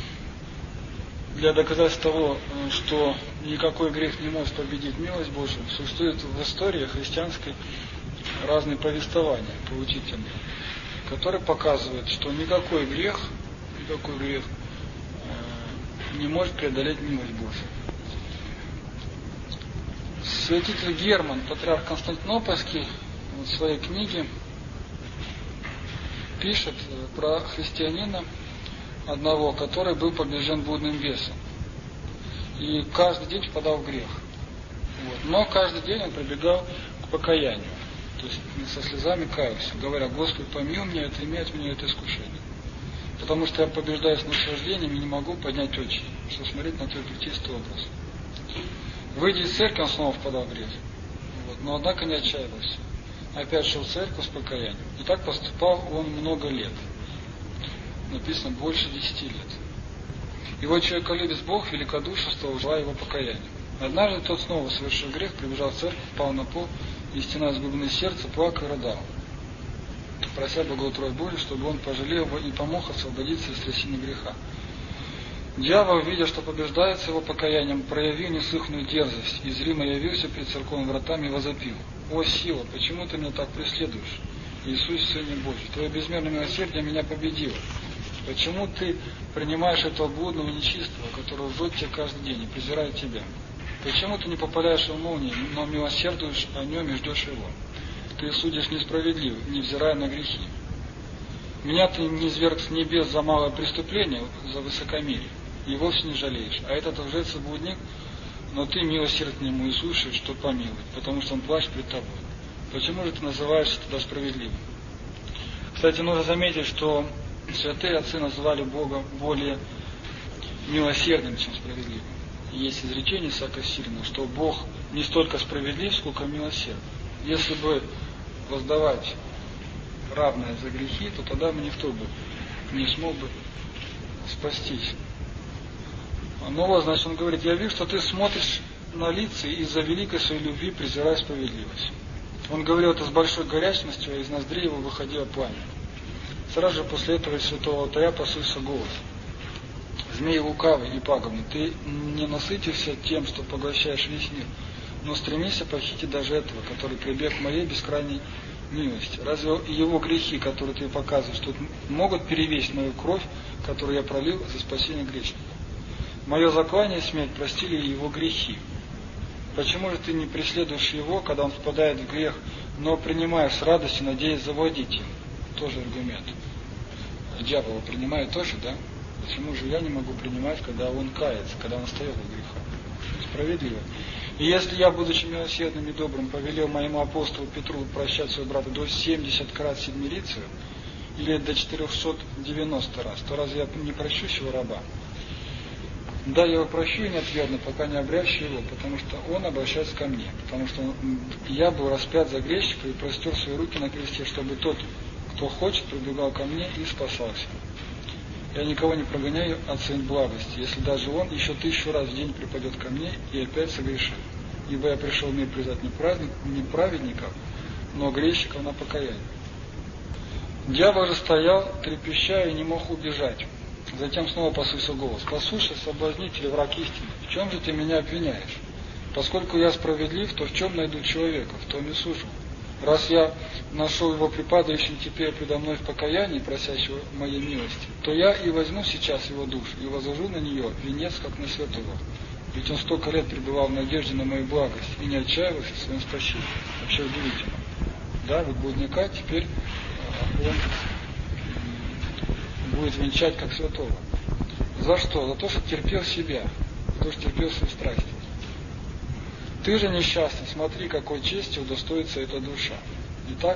S1: для доказательства того, что никакой грех не может победить милость Божию, существует в истории христианской разные повествования поучительные, которые показывают, что никакой грех, никакой грех э, не может преодолеть милость Божию. Святитель Герман, патриарх Константинопольский, в своей книге пишет про христианина одного, который был побежден блудным бесом. И каждый день впадал в грех. Вот. Но каждый день он прибегал к покаянию. То есть со слезами каялся, говоря: Господи, помилуй меня, это имеет меня это искушение. Потому что я побеждаюсь наслаждением и не могу поднять очи, чтобы смотреть на твой плетистый образ. Выйдя из церкви, он снова впадал в грех. Вот. Но однако не отчаивался. Опять шел в церковь с покаянием. И так поступал он много лет. Написано, больше десяти лет. Его человеколюбец Бог великодушествовал, желая его покаяния. Однажды тот снова совершил грех, прибежал в церковь, пал на пол, и стена из глубины сердца, плакал и рыдал, прося благоутроить Божию, чтобы он пожалел его и помог освободиться из трясины греха. Дьявол, видя, что побеждается его покаянием, проявил неслыханную дерзость, и зримо явился перед церковными вратами и возопил: «О, сила, почему ты меня так преследуешь? Иисус, Сыне Божий, твое безмерное милосердие меня победило. Почему ты принимаешь этого блудного нечистого, который лжет тебя каждый день и презирает тебя? Почему ты не попадаешь в молнии, но милосердуешь о нем и ждешь его? Ты судишь несправедливо, невзирая на грехи. Меня ты не изверг с небес за малое преступление, за высокомерие, и вовсе не жалеешь. А этот лжец и блудник, но ты милосерден ему и слушаешь, что помилует, потому что он плачет пред тобой. Почему же ты называешься тогда справедливым?» Кстати, нужно заметить, что святые отцы называли Бога более милосердным, чем справедливым. есть изречение Сакасильна, что Бог не столько справедлив, сколько милосерд. Если бы воздавать равное за грехи, то тогда бы никто бы не смог бы спастись. Но вот, значит, он говорит, я вижу, что ты смотришь на лица и из-за великой своей любви презирая справедливость. Он говорил это с большой горячностью, а из ноздрей его выходило пламя. Сразу же после этого из святого алтаря послышался голос. Змей лукавый и пагубный, ты не насытишься тем, что поглощаешь весь мир, но стремись похитить даже этого, который прибег к моей бескрайней милости. Разве его грехи, которые ты показываешь, тут могут перевесить мою кровь, которую я пролил за спасение грешников? Мое заклание и смерть простили его грехи. Почему же ты не преследуешь его, когда он впадает в грех, но принимаешь с радостью, надеясь завладеть им? Тоже аргумент. Дьявола принимает тоже, да? Почему же я не могу принимать, когда он кается, когда он остается в грехах? Справедливо. И если я, будучи милосердным и добрым, повелел моему апостолу Петру прощать своего брата до семьдесят крат седмирицию, или до четырехсот девяноста раз, то разве я не прощу сего раба? Да, я его прощу и не отвергну, пока не обрящу его, потому что он обращается ко мне, потому что он, я был распят за грешника и простер свои руки на кресте, чтобы тот, кто хочет, прибегал ко мне и спасался. Я никого не прогоняю от своей благости, если даже он еще тысячу раз в день припадет ко мне и опять согрешит. Ибо я пришел в мир призвать не праведников, но грешников на покаяние. Дьявол же стоял, трепеща, и не мог убежать. Затем снова послышался голос. Послушай, соблазнитель, враг истины, в чем же ты меня обвиняешь? Поскольку я справедлив, то в чем найду человека, в том и сужу. Раз я нашел его припадающим теперь предо мной в покаянии, просящего моей милости, то я и возьму сейчас его душу и возложу на нее венец, как на святого. Ведь он столько лет пребывал в надежде на мою благость и не отчаивался в своем спасении. Вообще удивительно. Да, вот блудника теперь он будет венчать как святого. За что? За то, что терпел себя, за то, что терпел свои страсти. Ты же несчастный, смотри, какой чести удостоится эта душа. Итак,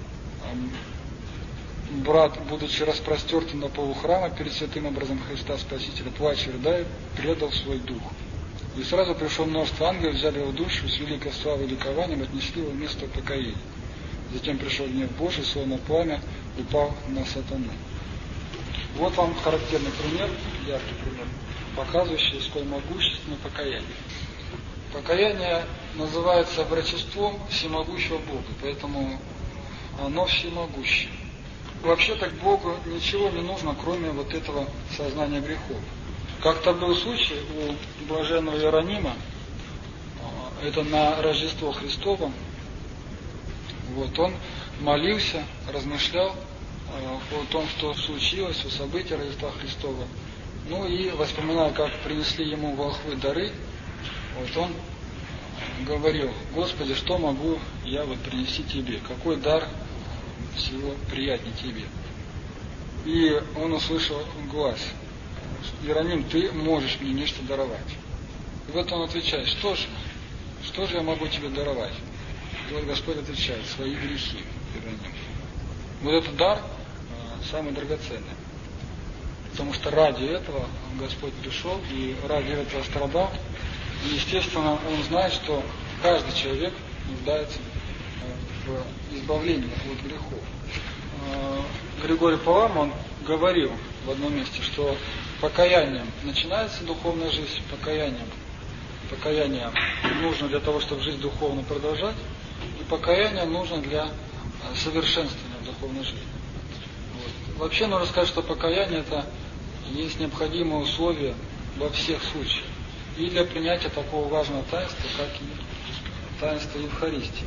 S1: брат, будучи распростертым на полу храма перед святым образом Христа Спасителя, плача и рыдая, предал свой дух. И сразу пришло множество ангелов, взяли его душу, с великой славой и ликованием отнесли его в место покаяния. Затем пришел гнев Божий, словно пламя упал на сатану. Вот вам характерный пример, яркий пример, показывающий, сколь могущественно покаяние. Покаяние называется врачеством всемогущего Бога, поэтому оно всемогущее. Вообще так Богу ничего не нужно, кроме вот этого сознания грехов. Как-то был случай у блаженного Иеронима, это на Рождество Христово, вот он молился, размышлял о том, что случилось, о событии Рождества Христова. Ну и вспоминая, как принесли ему волхвы дары, вот он говорил: Господи, что могу я вот принести Тебе? Какой дар всего приятнее Тебе? И он услышал глаз: Иероним, ты можешь мне нечто даровать. И вот он отвечает: что же, что же я могу тебе даровать? И вот Господь отвечает: свои грехи, Иероним. Вот этот дар э, самый драгоценный. Потому что ради этого Господь пришел и ради этого страдал. И, естественно, он знает, что каждый человек нуждается в избавлении от грехов. Григорий Палам, он говорил в одном месте, что покаянием начинается духовная жизнь, покаянием. Покаяние нужно для того, чтобы жизнь духовно продолжать, и покаяние нужно для совершенствования духовной жизни. Вот. Вообще нужно сказать, что покаяние это есть необходимое условие во всех случаях. И для принятия такого важного таинства, как и таинство Евхаристии.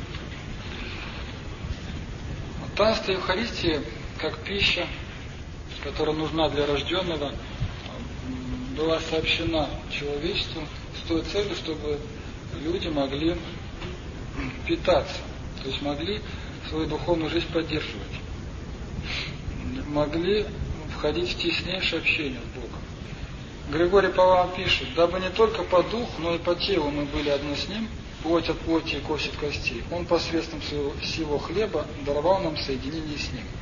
S1: Таинство Евхаристии, как пища, которая нужна для рожденного, была сообщена человечеству с той целью, чтобы люди могли питаться, то есть могли свою духовную жизнь поддерживать, могли входить в теснейшее общение с Богом. Григорий Палам пишет: дабы не только по духу, но и по телу мы были одно с ним, плоть от плоти и кость от костей, он посредством своего, всего хлеба даровал нам соединение с ним.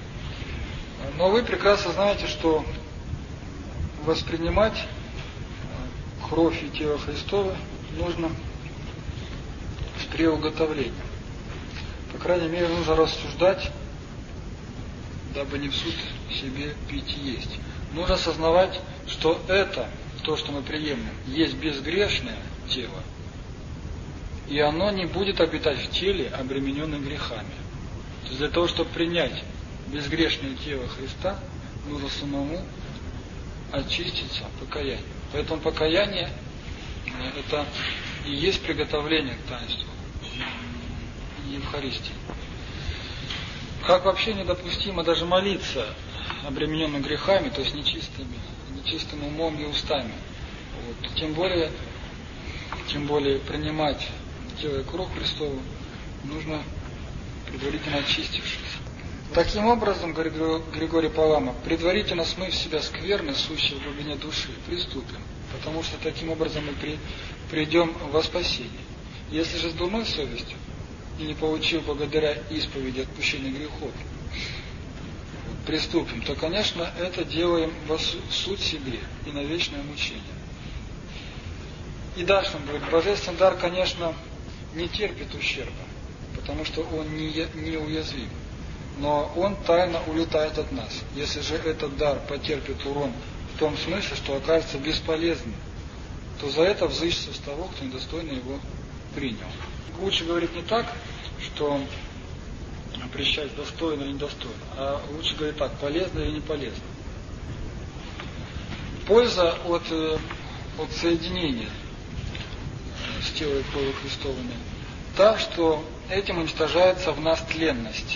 S1: Но вы прекрасно знаете, что воспринимать кровь и тело Христово нужно с приуготовлением. По крайней мере, нужно рассуждать, дабы не в суд себе пить и есть. Нужно осознавать, что это, то, что мы приемлем, есть безгрешное тело, и оно не будет обитать в теле, обремененном грехами. То есть для того, чтобы принять безгрешное тело Христа, нужно самому очиститься покаянием. Поэтому покаяние – это и есть приготовление к таинству Евхаристии. Как вообще недопустимо даже молиться обремененным грехами, то есть нечистыми, нечистым умом и устами. Вот. Тем более, тем более принимать тело и кровь Христову нужно предварительно очистившись. Таким образом, говорит Григорий Палама, предварительно смыв с себя скверны, сущие в глубине души, приступим, потому что таким образом мы при, придем во спасение. Если же с дурной совестью и не получив благодаря исповеди отпущения грехов, приступим, то, конечно, это делаем во суть себе и на вечное мучение. И дальше он говорит, божественный дар, конечно, не терпит ущерба, потому что он не, не уязвим. Но он тайно улетает от нас. Если же этот дар потерпит урон в том смысле, что окажется бесполезным, то за это взыщется с того, кто недостойно его принял. Лучше говорить не так, что причащать достойно или недостойно, а лучше говорить так, полезно или не полезно. Польза от, от соединения с телом и кровью Христовыми та, что этим уничтожается в нас тленность.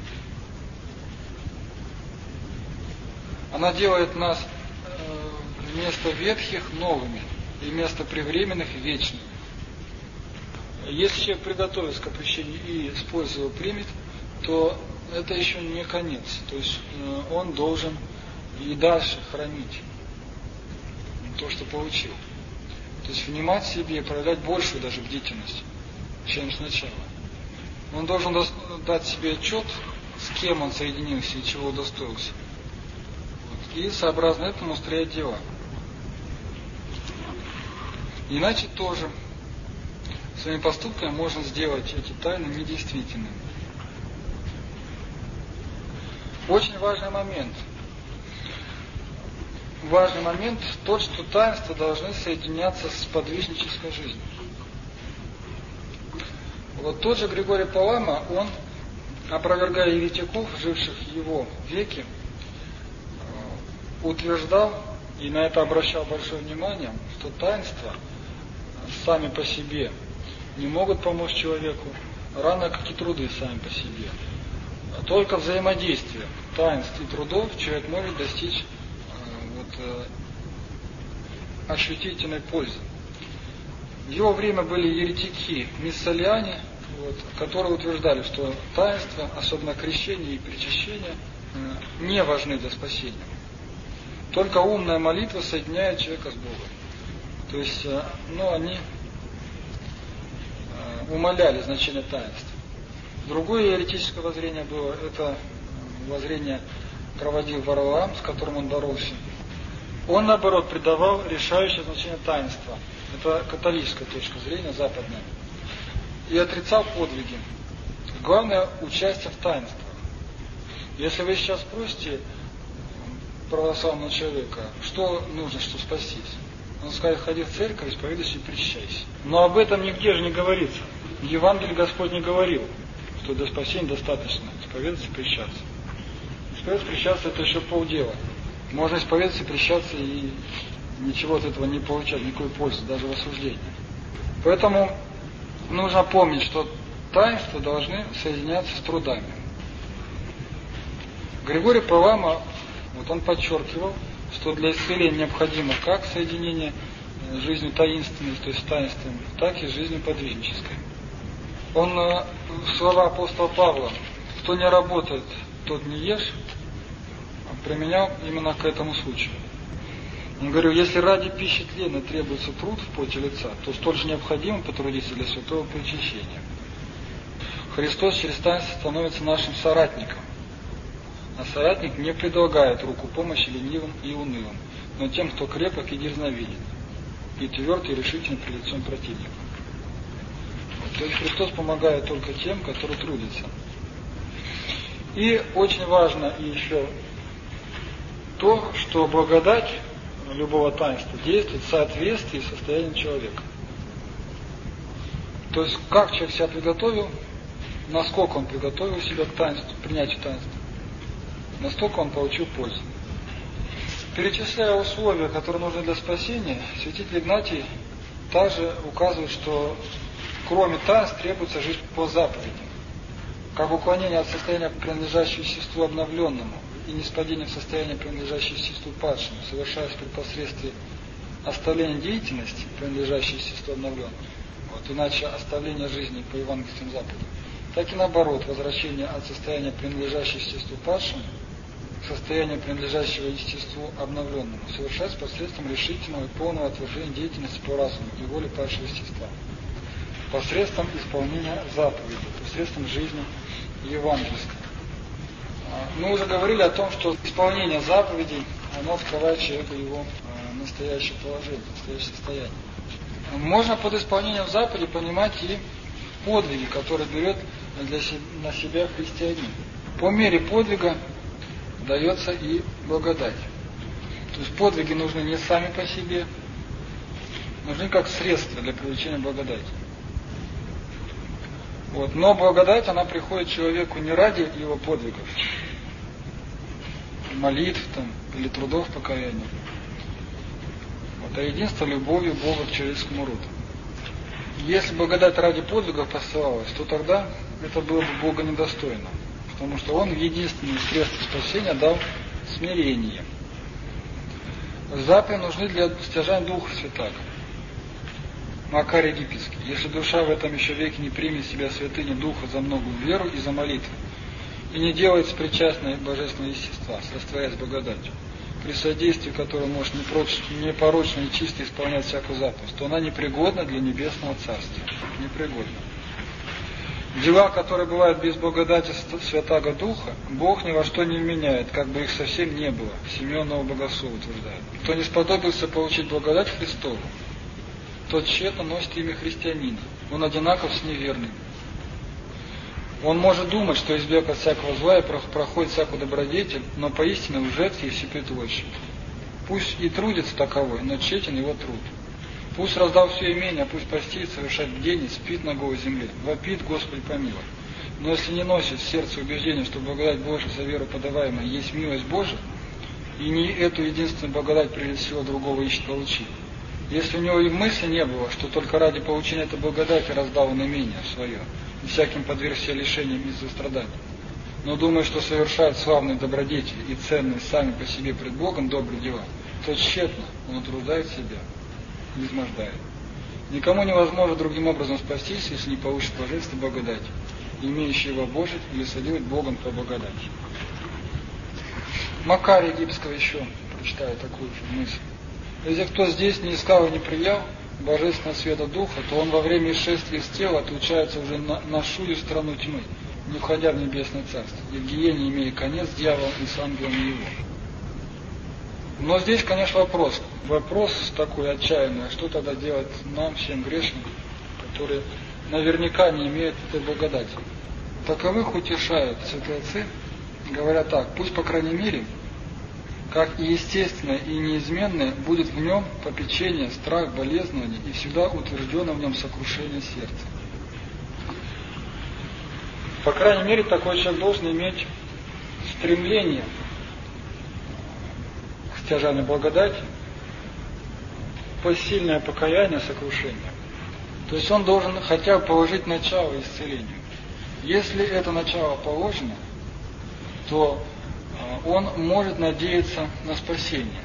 S1: Она делает нас э, вместо ветхих новыми и вместо превременных вечными. Если человек приготовится к опрещению и с пользой его примет, то это еще не конец. То есть э, он должен и дальше хранить то, что получил. То есть внимать себе и проявлять большую даже бдительность, чем сначала. Он должен дать себе отчет, с кем он соединился и чего удостоился. И сообразно этому устроять дела. Иначе тоже своими поступками можно сделать эти тайны недействительными. Очень важный момент. Важный момент тот, что таинства должны соединяться с подвижнической жизнью. Вот тот же Григорий Палама, он, опровергая еретиков, живших в его веке, утверждал, и на это обращал большое внимание, что таинства сами по себе не могут помочь человеку, равно как и труды сами по себе. Только взаимодействие таинств и трудов человек может достичь э, вот, э, ощутительной пользы. В его время были еретики, миссалиане, вот, которые утверждали, что таинства, особенно крещение и причащение, э, не важны для спасения. Только умная молитва соединяет человека с Богом. То есть, ну, они умаляли значение таинств. Другое еретическое воззрение было, это воззрение проводил Варлаам, с которым он боролся. Он, наоборот, придавал решающее значение таинства. Это католическая точка зрения, западная. И отрицал подвиги. Главное – участие в таинствах. Если вы сейчас спросите православного человека, что нужно, чтобы спастись? Он скажет, ходи в церковь, исповедуйся и причащайся. Но об этом нигде же не говорится. В Евангелии Господь не говорил, что для спасения достаточно исповедоваться и причащаться. Исповедоваться и причащаться – это еще полдела. Можно исповедоваться и причащаться и ничего от этого не получать, никакой пользы, даже в осуждении. Поэтому нужно помнить, что таинства должны соединяться с трудами. Григорий Палама, вот он подчеркивал, что для исцеления необходимо как соединение с жизнью таинственной, то есть с таинством, так и с жизнью подвижнической. Он слова апостола Павла «кто не работает, тот не ешь» применял именно к этому случаю. Он говорил, если ради пищи тленной требуется труд в поте лица, то столь же необходимо потрудиться для святого причащения. Христос через таинство становится нашим соратником. А соратник не предлагает руку помощи ленивым и унылым, но тем, кто крепок и дерзновенен. и тверд и решительно перед лицом противника. То есть Христос помогает только тем, которые трудятся. И очень важно еще то, что благодать любого таинства действует в соответствии с состоянием человека. То есть как человек себя приготовил, насколько он приготовил себя к таинству, к принятию таинства, настолько он получил пользу. Перечисляя условия, которые нужны для спасения, святитель Игнатий также указывает, что кроме таинств требуется жизнь по заповедям, как уклонение от состояния, принадлежащего естеству обновленному, и ниспадение в состояние, принадлежащее естеству падшему, совершаясь при посредстве оставления деятельности, принадлежащей естеству обновленному, вот, иначе оставление жизни по евангельским заповедям, так и наоборот, возвращение от состояния, принадлежащего естеству падшему, к состоянию, принадлежащего естеству обновленному, совершается посредством решительного и полного отвержения деятельности по разуму и воле падшего естества, посредством исполнения заповедей, посредством жизни евангельской. Мы уже говорили о том, что исполнение заповедей, оно открывает человеку его настоящее положение, настоящее состояние. Можно под исполнением заповедей понимать и подвиги, которые берет для себя, на себя христианин. По мере подвига дается и благодать. То есть подвиги нужны не сами по себе, нужны как средство для привлечения благодати. Вот. Но благодать, она приходит человеку не ради его подвигов, молитв там, или трудов покаяния, вот, а единство любовью Бога к человеческому роду. Если благодать ради подвигов посылалась, то тогда это было бы Бога недостойно, потому что Он в единственное средство спасения дал смирение. Заповеди нужны для стяжания Духа Святаго. Макарий Египетский. Если душа в этом еще веке не примет в себя святыни Духа за многую веру и за молитву, и не делается причастной божественного естества, срастворяясь с благодатью, при содействии которой может непорочно и чисто исполнять всякую заповедь, то она непригодна для небесного царства. Непригодна. Дела, которые бывают без благодати Святаго Духа, Бог ни во что не вменяет, как бы их совсем не было, Симеонова Богослов утверждает. Кто не сподобился получить благодать Христову, тот тщетно носит имя христианина. Он одинаков с неверным. Он может думать, что избег от всякого зла и проходит всякую добродетель, но поистине лжец и всепретворщик. Пусть и трудится таковой, но тщетен его труд. Пусть раздал все имение, пусть постит, совершает бдение, спит на голой земле, вопит, Господи помилуй. Но если не носит в сердце убеждения, что благодать Божия за веру подаваемая есть милость Божия, и не эту единственную благодать прежде всего другого ищет получить, если у него и мысли не было, что только ради получения этой благодати раздал он имение свое, и всяким подверг себя лишениям из-за страданий, но думая, что совершает славные добродетели и ценные сами по себе пред Богом добрые дела, то тщетно он утруждает себя, измождает. Никому невозможно другим образом спастись, если не получит божество благодати, имеющий его обожить или соделать Богом по благодати. Макария Египетского еще прочитаю такую же мысль. Если кто здесь не искал и не приял божественного света Духа, то он во время исшествия из тела отлучается уже на, на шую страну тьмы, не входя в небесное царство, и в гиене имея конец дьявол и с ангелами его. Но здесь, конечно, вопрос. Вопрос такой отчаянный, а что тогда делать нам, всем грешным, которые наверняка не имеют этой благодати? Таковых утешают святые отцы, говоря так: пусть, по крайней мере, как и естественное и неизменное, будет в нем попечение, страх, болезнование и всегда утверждено в нем сокрушение сердца. По крайней мере, такой человек должен иметь стремление к стяжанию благодати, посильное покаяние, сокрушение. То есть он должен хотя бы положить начало исцелению. Если это начало положено, то он может надеяться на спасение.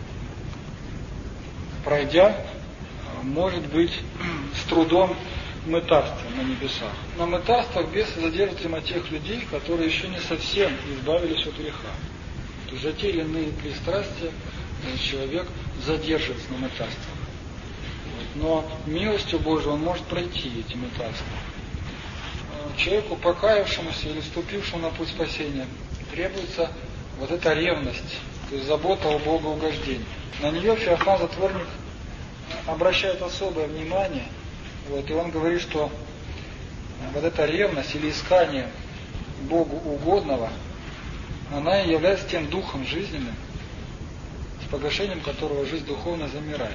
S1: Пройдя, может быть, с трудом мытарство на небесах. На мытарствах бесы задержат им от тех людей, которые еще не совсем избавились от греха. То есть за те или иные пристрастия человек задержится на мытарствах. Но милостью Божией он может пройти эти мытарства. Человеку, покаявшемуся или вступившему на путь спасения, требуется вот эта ревность, то есть забота о богоугождении. На нее Феофан Затворник
S4: обращает особое внимание, вот, и он говорит, что вот эта ревность или искание Богу угодного, она и является тем духом жизненным, с погашением которого жизнь духовно замирает.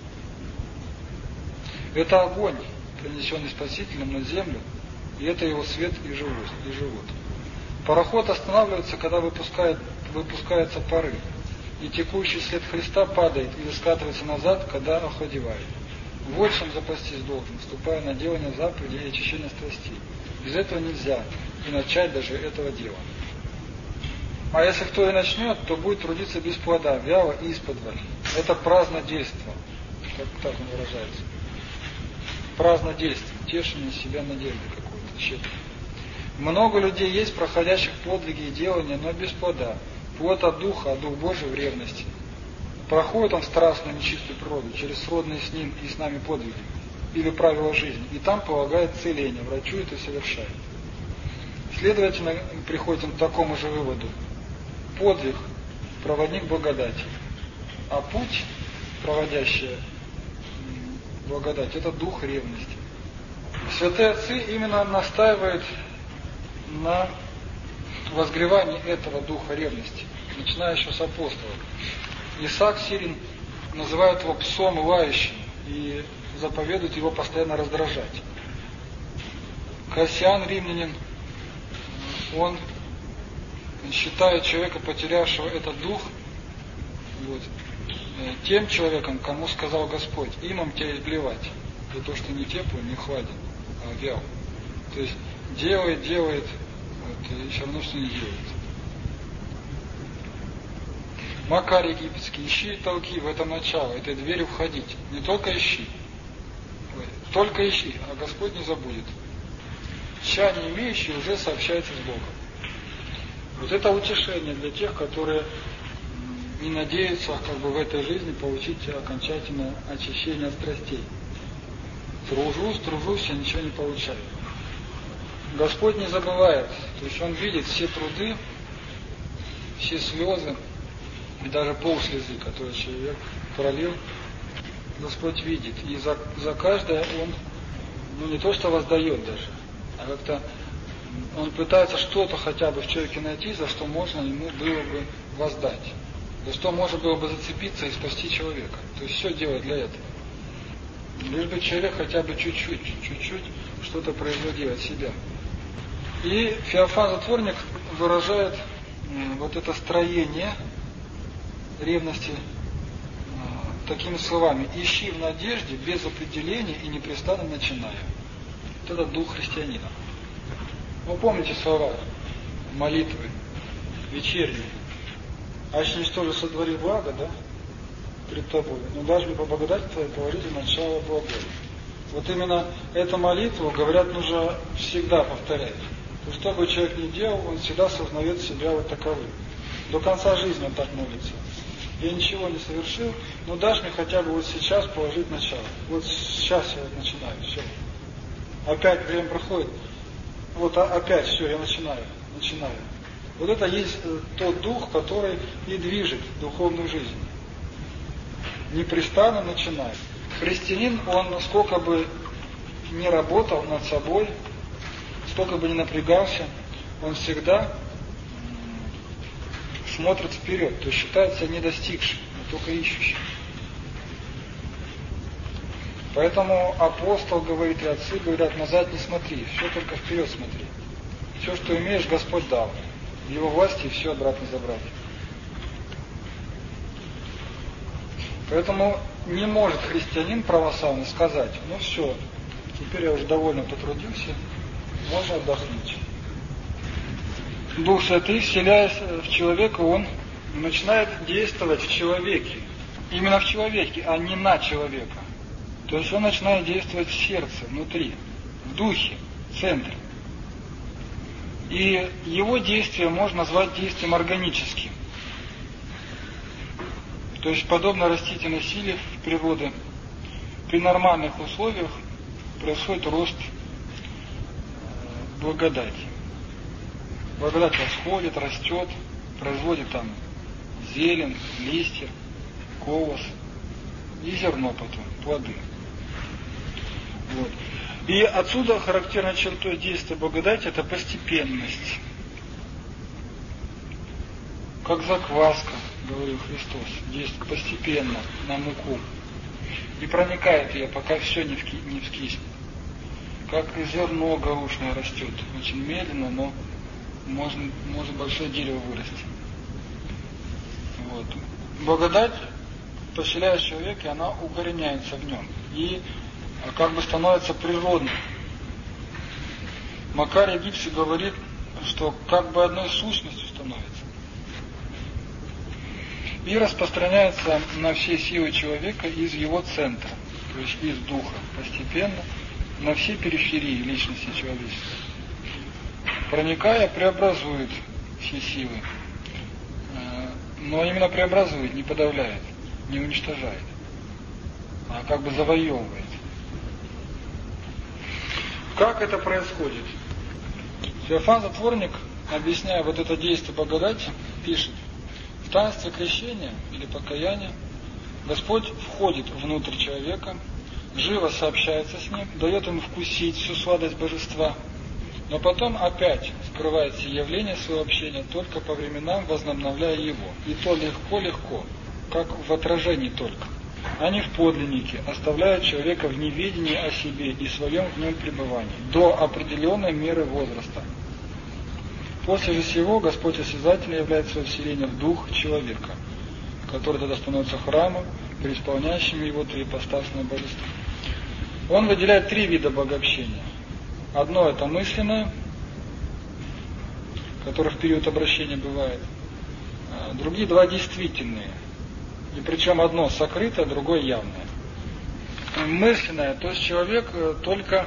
S4: Это огонь, принесенный Спасителем на землю, и это его свет и живот. И живот. Пароход останавливается, когда выпускает, выпускается порыв, и текущий след Христа падает или скатывается назад, когда охладевает. Вот чем запастись должен, вступая на делание заповедей и очищение страстей. Без этого нельзя и начать даже этого дела. А если кто и начнет, то будет трудиться без плода, вяло и исподволь. Это празднодейство, как так он выражается. Празднодействие, тешение себя надежды какой-то, тщетной. Много людей есть, проходящих подвиги и делания, но без плода. Плод от Духа, а Дух Божий в ревности. Проходит он в страстную нечистую природу, через сродные с ним и с нами подвиги, или правила жизни, и там полагает целение, врачует и совершает. Следовательно, приходим к такому же выводу. Подвиг – проводник благодати, а путь, проводящий благодать, это дух ревности. Святые отцы именно настаивают на возгревании этого духа ревности, начиная еще с апостолов. Исаак Сирин называет его псом лающим и заповедует его постоянно раздражать. Кассиан Римлянин, он считает человека, потерявшего этот дух, вот, тем человеком, кому сказал Господь, имам тебя изблевать, за то, что не теплый, не хладен, а вял. То есть делает, делает, вот, и все равно что не делает. Макар египетский, ищи и толки в это начало, этой дверью входить. Не только ищи, только ищи, а Господь не забудет. Ща не имеющий уже сообщается с Богом. Вот это утешение для тех, которые не надеются как бы в этой жизни получить окончательное очищение от страстей. Тружусь, тружусь, я ничего не получаю. Господь не забывает, то есть Он видит все труды, все слезы, и даже полслезы, которые человек пролил, Господь видит. И за, за каждое Он, ну не то что воздает даже, а как-то Он пытается что-то хотя бы в человеке найти, за что можно ему было бы воздать. За что можно было бы зацепиться и спасти человека. То есть все делает для этого. Лишь бы человек хотя бы чуть-чуть, чуть-чуть что-то производил от себя. И Феофан Затворник выражает вот это строение ревности такими словами: ищи в надежде, без определения и непрестанно начиная. Вот это дух христианина. Вы помните слова молитвы вечерней? Аще ничто же сотвори благо, да, пред тобой, но даже мне по благодати твоей положите начало благое. Вот именно эту молитву, говорят, нужно всегда повторять. То что бы человек ни делал, он всегда сознает себя вот таковым. До конца жизни он так молится. Я ничего не совершил, но дашь мне хотя бы вот сейчас положить начало. Вот сейчас я начинаю, все. Опять время проходит, вот опять все, я начинаю, начинаю. Вот это есть тот дух, который и движет духовную жизнь. Непрестанно начинает. Христианин, он сколько бы не работал над собой, сколько бы не напрягался, он всегда смотрит вперед, то есть считается не достигшим, а только ищущим. Поэтому апостол говорит, и отцы говорят, назад не смотри, все только вперед смотри. Все, что имеешь, Господь дал. В Его власти все обратно забрать. Поэтому не может христианин православный сказать, ну все, теперь я уже довольно потрудился, можно отдохнуть. Дух Святый, вселяясь в человека, он начинает действовать в человеке. Именно в человеке, а не на человека. То есть он начинает действовать в сердце, внутри, в духе, в центре. И его действие можно назвать действием органическим. То есть, подобно растительной силе в природе, при нормальных условиях происходит рост благодати. Благодать восходит, растет, производит там зелень, листья, колос. и зерно потом, плоды. Вот. И отсюда характерной чертой действия благодати это постепенность. Как закваска, говорил Христос, действует постепенно на муку. И проникает ее, пока все не, вки, не вскиснет. Как и зерно горошное растет. Очень медленно, но может, может большое дерево вырасти. Вот. Благодать, поселяясь в человеке, она укореняется в нем. И как бы становится природной. Макарий Египетский говорит, что как бы одной сущностью становится. И распространяется на все силы человека из его центра, то есть из духа, постепенно на все периферии личности человечества. Проникая, преобразует все силы, но именно преобразует, не подавляет, не уничтожает, а как бы завоевывает. Как это происходит? Феофан Затворник, объясняя вот это действие благодати, пишет: в таинстве крещения или покаяния Господь входит внутрь человека, живо сообщается с ним, дает ему вкусить всю сладость божества, но потом опять скрывает все явления своего общения, только по временам возобновляя его. И то легко-легко, как в отражении только, а не в подлиннике, оставляя человека в неведении о себе и своем в нем пребывании, до определенной меры возраста. После же сего Господь осязательно являет свое вселение в дух человека, который тогда становится храмом, преисполняющим его триипостасное божество. Он выделяет три вида богообщения. Одно это мысленное, которое в период обращения бывает. Другие два действительные. И причем одно сокрытое, другое явное. Мысленное, то есть человек только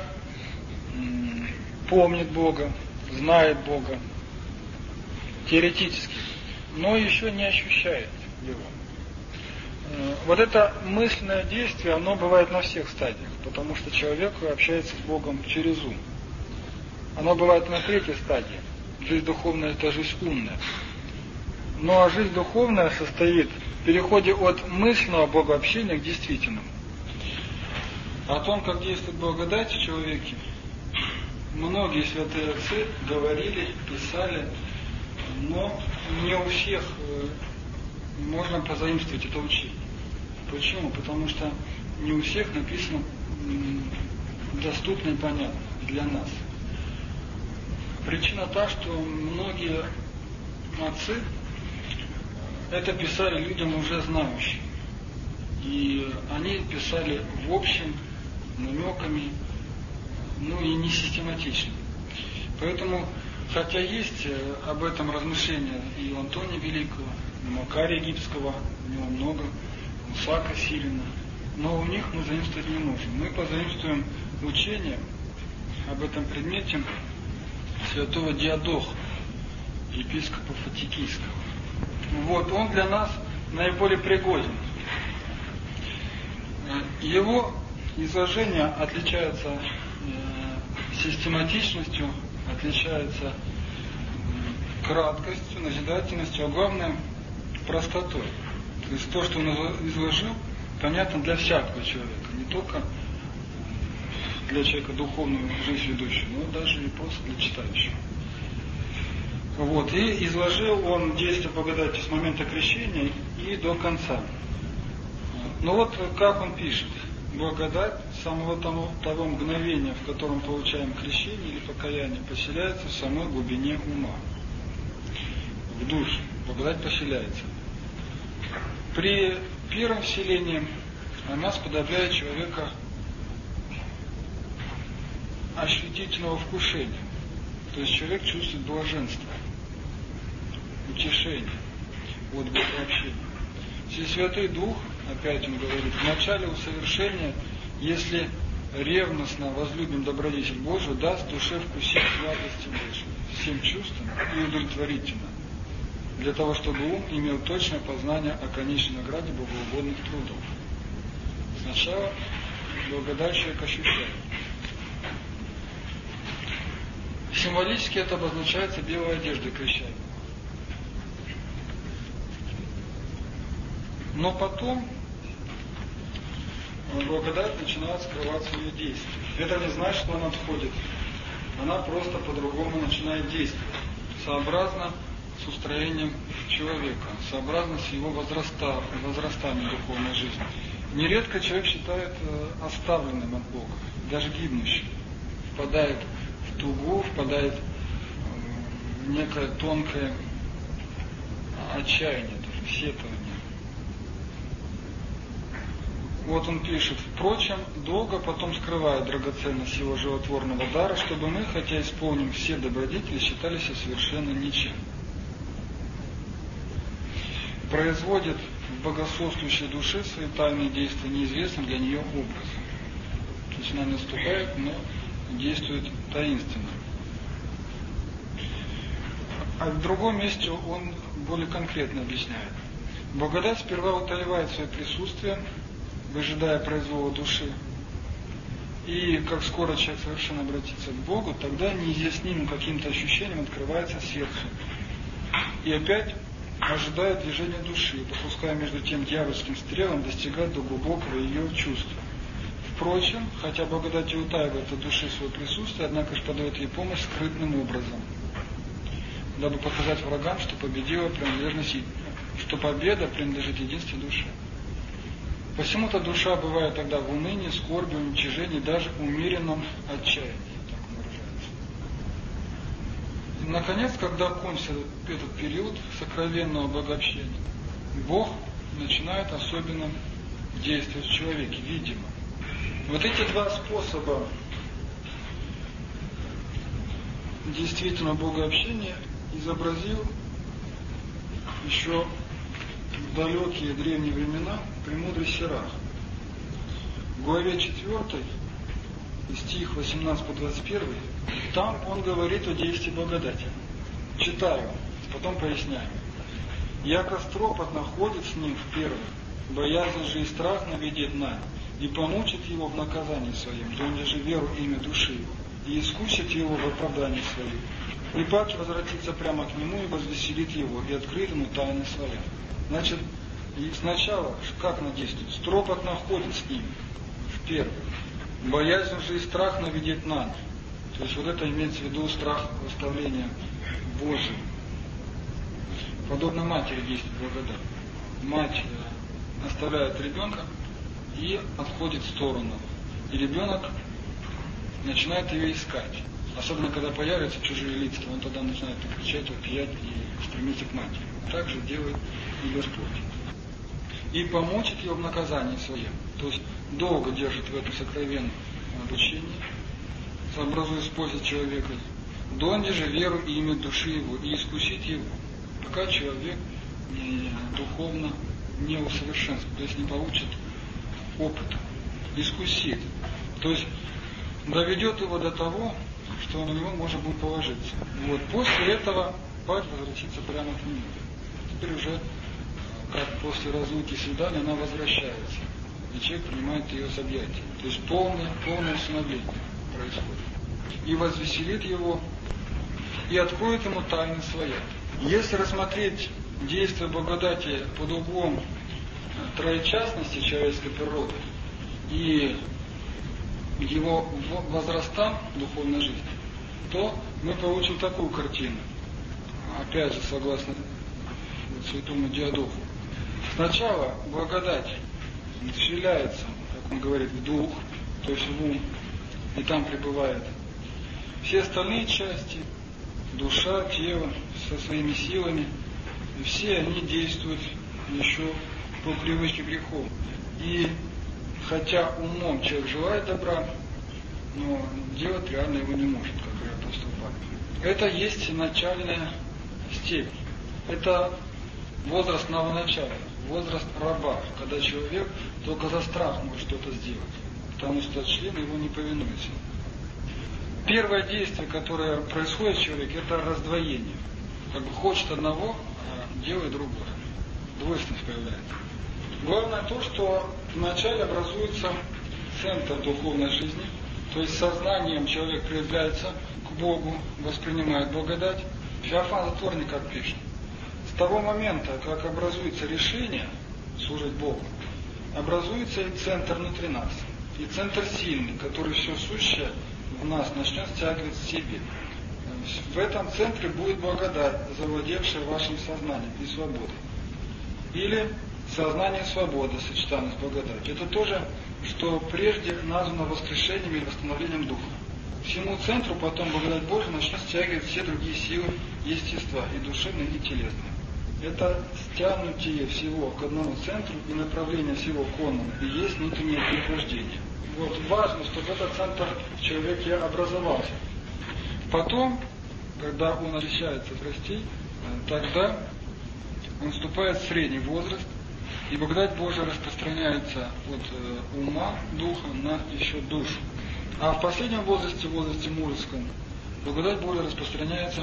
S4: помнит Бога, знает Бога, теоретически, но еще не ощущает его. Вот это мысленное действие, оно бывает на всех стадиях, потому что человек общается с Богом через ум. Оно бывает на третьей стадии. Жизнь духовная – это жизнь умная. Ну а жизнь духовная состоит в переходе от мысленного богообщения к действительному. О том, как действует благодать в человеке, многие святые отцы говорили, писали, но не у всех можно позаимствовать это учение. Почему? Потому что не у всех написано доступно и понятно для нас. Причина та, что многие отцы это писали людям уже знающим. И они писали в общем, намеками, ну и не систематично. Поэтому, хотя есть об этом размышления и у Антония Великого, и у Макария Египетского, у него много, у Исаака Сирина, но у них мы заимствовать не можем. Мы позаимствуем учение об этом предмете святого Диадоха, епископа Фатикийского. Вот, он для нас наиболее пригоден. Его изложение отличается э, систематичностью, отличается э, краткостью, назидательностью, а главное простотой. То есть то, что он изложил, понятно для всякого человека, не только для человека духовную жизнь ведущего, но даже и просто для читающего. Вот. И изложил он действие благодати с момента крещения и до конца. Ну вот как он пишет. Благодать с самого того, того мгновения, в котором получаем крещение или покаяние, поселяется в самой глубине ума. В духе. Благодать поселяется. При первом вселении она сподобляет человека ощутительного вкушения. То есть человек чувствует блаженство, утешение от богообщения. Святой Дух, опять он говорит, в начале усовершения, если ревностно возлюбим добродетель Божию, даст душе вкусить сладости Божьей, всем чувствам и удовлетворительно, для того, чтобы ум имел точное познание о конечной награде богоугодных трудов. Сначала благодать человек ощущает. Символически это обозначается белой одеждой крещения. Но потом благодать начинает скрывать свои действия. Это не значит, что она отходит. Она просто по-другому начинает действовать. Сообразно с устроением человека, сообразно с его возраста, возрастанием духовной жизни. Нередко человек считает оставленным от Бога, даже гибнущим. Впадает в тугу, впадает в некое тонкое отчаяние, даже сетование. Вот он пишет: впрочем, долго потом скрывает драгоценность его животворного дара, чтобы мы, хотя исполним все добродетели, считались совершенно ничем. Производит в богословствующей душе свои тайные действия неизвестным для нее образом. То есть она наступает, но действует таинственно. А в другом месте он более конкретно объясняет. Благодать сперва утаивает свое присутствие, выжидая произвола души. И как скоро человек совершенно обратится к Богу, тогда неизъяснимым каким-то ощущением открывается сердце. И опять ожидает движения души, допуская между тем дьявольским стрелом достигать до глубокого ее чувства. Впрочем, хотя благодать и утаивает от души свое присутствие, однако же подает ей помощь скрытным образом, дабы показать врагам, что победила принадлежность, что победа принадлежит единству души. Посему-то душа бывает тогда в унынии, скорби, уничижении, даже умеренном отчаянии. Так он выражается. И, наконец, когда кончится этот период сокровенного богообщения, Бог начинает особенно действовать в человеке, видимо. Вот эти два способа действительно богообщения изобразил еще в далекие древние времена премудрый Сирах. В главе четвёртой, стих восемнадцать по двадцать один, там он говорит о действии благодати. Читаю, потом поясняю. «Яко стропотно ходит с ним в первых, боязнь же и страх наведет на, и помучит его в наказании своем, донде же веру имя души его, и искусит его в оправдании своем. И пак возвратится прямо к нему и возвеселит его, и открыт ему тайны своя». Значит, и сначала, как она действует? Стропотно ходит с ним в первых. Боязнь же и страх наведет на. То есть вот это имеется в виду страх восставления Божьего. Подобно матери действует благодать. Мать оставляет ребенка и отходит в сторону. И ребенок начинает ее искать. Особенно, когда появятся чужие лица, он тогда начинает кричать, вопиять и стремиться к матери. Так же делает и Господь. И помучит его в наказании своем. То есть долго держит в этом сокровенном обучении, сообразуя с пользой человека, донде же веру и имя души его, и искусит его, пока человек не, духовно не усовершенствует, то есть не получит опыта, искусит. То есть доведет его до того, что на него можно будет положиться. Вот. После этого пать возвратится прямо к нему. Теперь уже, как после разлуки свидания, она возвращается. И человек принимает ее с объятия. То есть полное, полное усыновление происходит. И возвеселит его, и откроет ему тайны своя. Если рассмотреть действие благодати под углом троечастности человеческой природы и его возрастам духовной жизни, то мы получим такую картину. Опять же, согласно святому Диадоху. Сначала благодать вселяется, как он говорит, в дух, то есть в ум, и там пребывает. Все остальные части, душа, тело, со своими силами, и все они действуют еще по привычке грехов. И хотя умом человек желает добра, но делать реально его не может, как говорит апостол Павел. Это есть начальная степень. Это возраст новоначальный, возраст раба, когда человек только за страх может что-то сделать, потому что член его не повинуется. Первое действие, которое происходит в человеке, это раздвоение. Как бы хочет одного, а делает другое. Двойственность появляется. Главное то, что вначале образуется центр духовной жизни, то есть сознанием человек приближается к Богу, воспринимает благодать. Феофан Затворник как пишет: с того момента, как образуется решение служить Богу, образуется и центр внутри нас, и центр сильный, который все сущее в нас начнет стягивать к себе. В этом центре будет благодать, завладевшая вашим сознанием и свободой. Или сознание свободы, сочетание с благодатью. Это тоже, что прежде названо воскрешением или восстановлением духа. Всему центру потом благодать Божия начнет стягивать все другие силы естества, и душевные, и телесные. Это стянутие всего к одному центру и направление всего к онному, и есть внутреннее прихождение. Вот важно, чтобы этот центр в человеке образовался. Потом, когда он очищается от страстей, тогда он вступает в средний возраст, и благодать Божия распространяется от ума, духа на еще душу. А в последнем возрасте, в возрасте мужеском, благодать Божия распространяется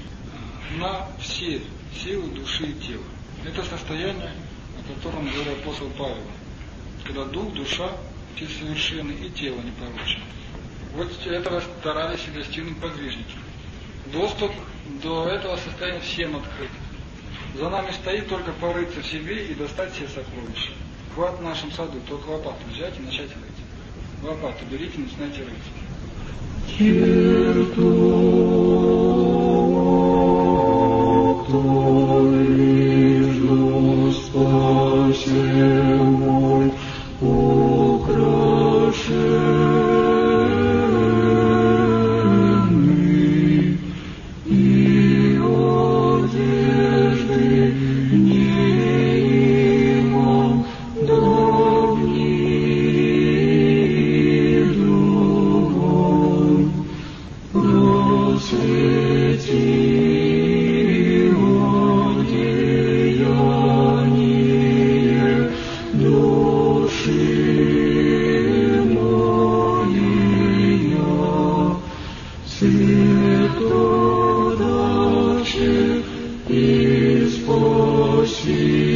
S4: на все силы души и тела. Это состояние, о котором говорил апостол Павел, когда дух, душа, те совершенны и тело непорочно. Вот этого старались и достигнуть подвижники. Доступ до этого состояния всем открыт. За нами стоит только порыться в себе и достать все сокровища. Хват в нашем саду, только лопату взять и начать рыть. Лопату берите и начинайте рыть.
S2: Святодаче и спаси.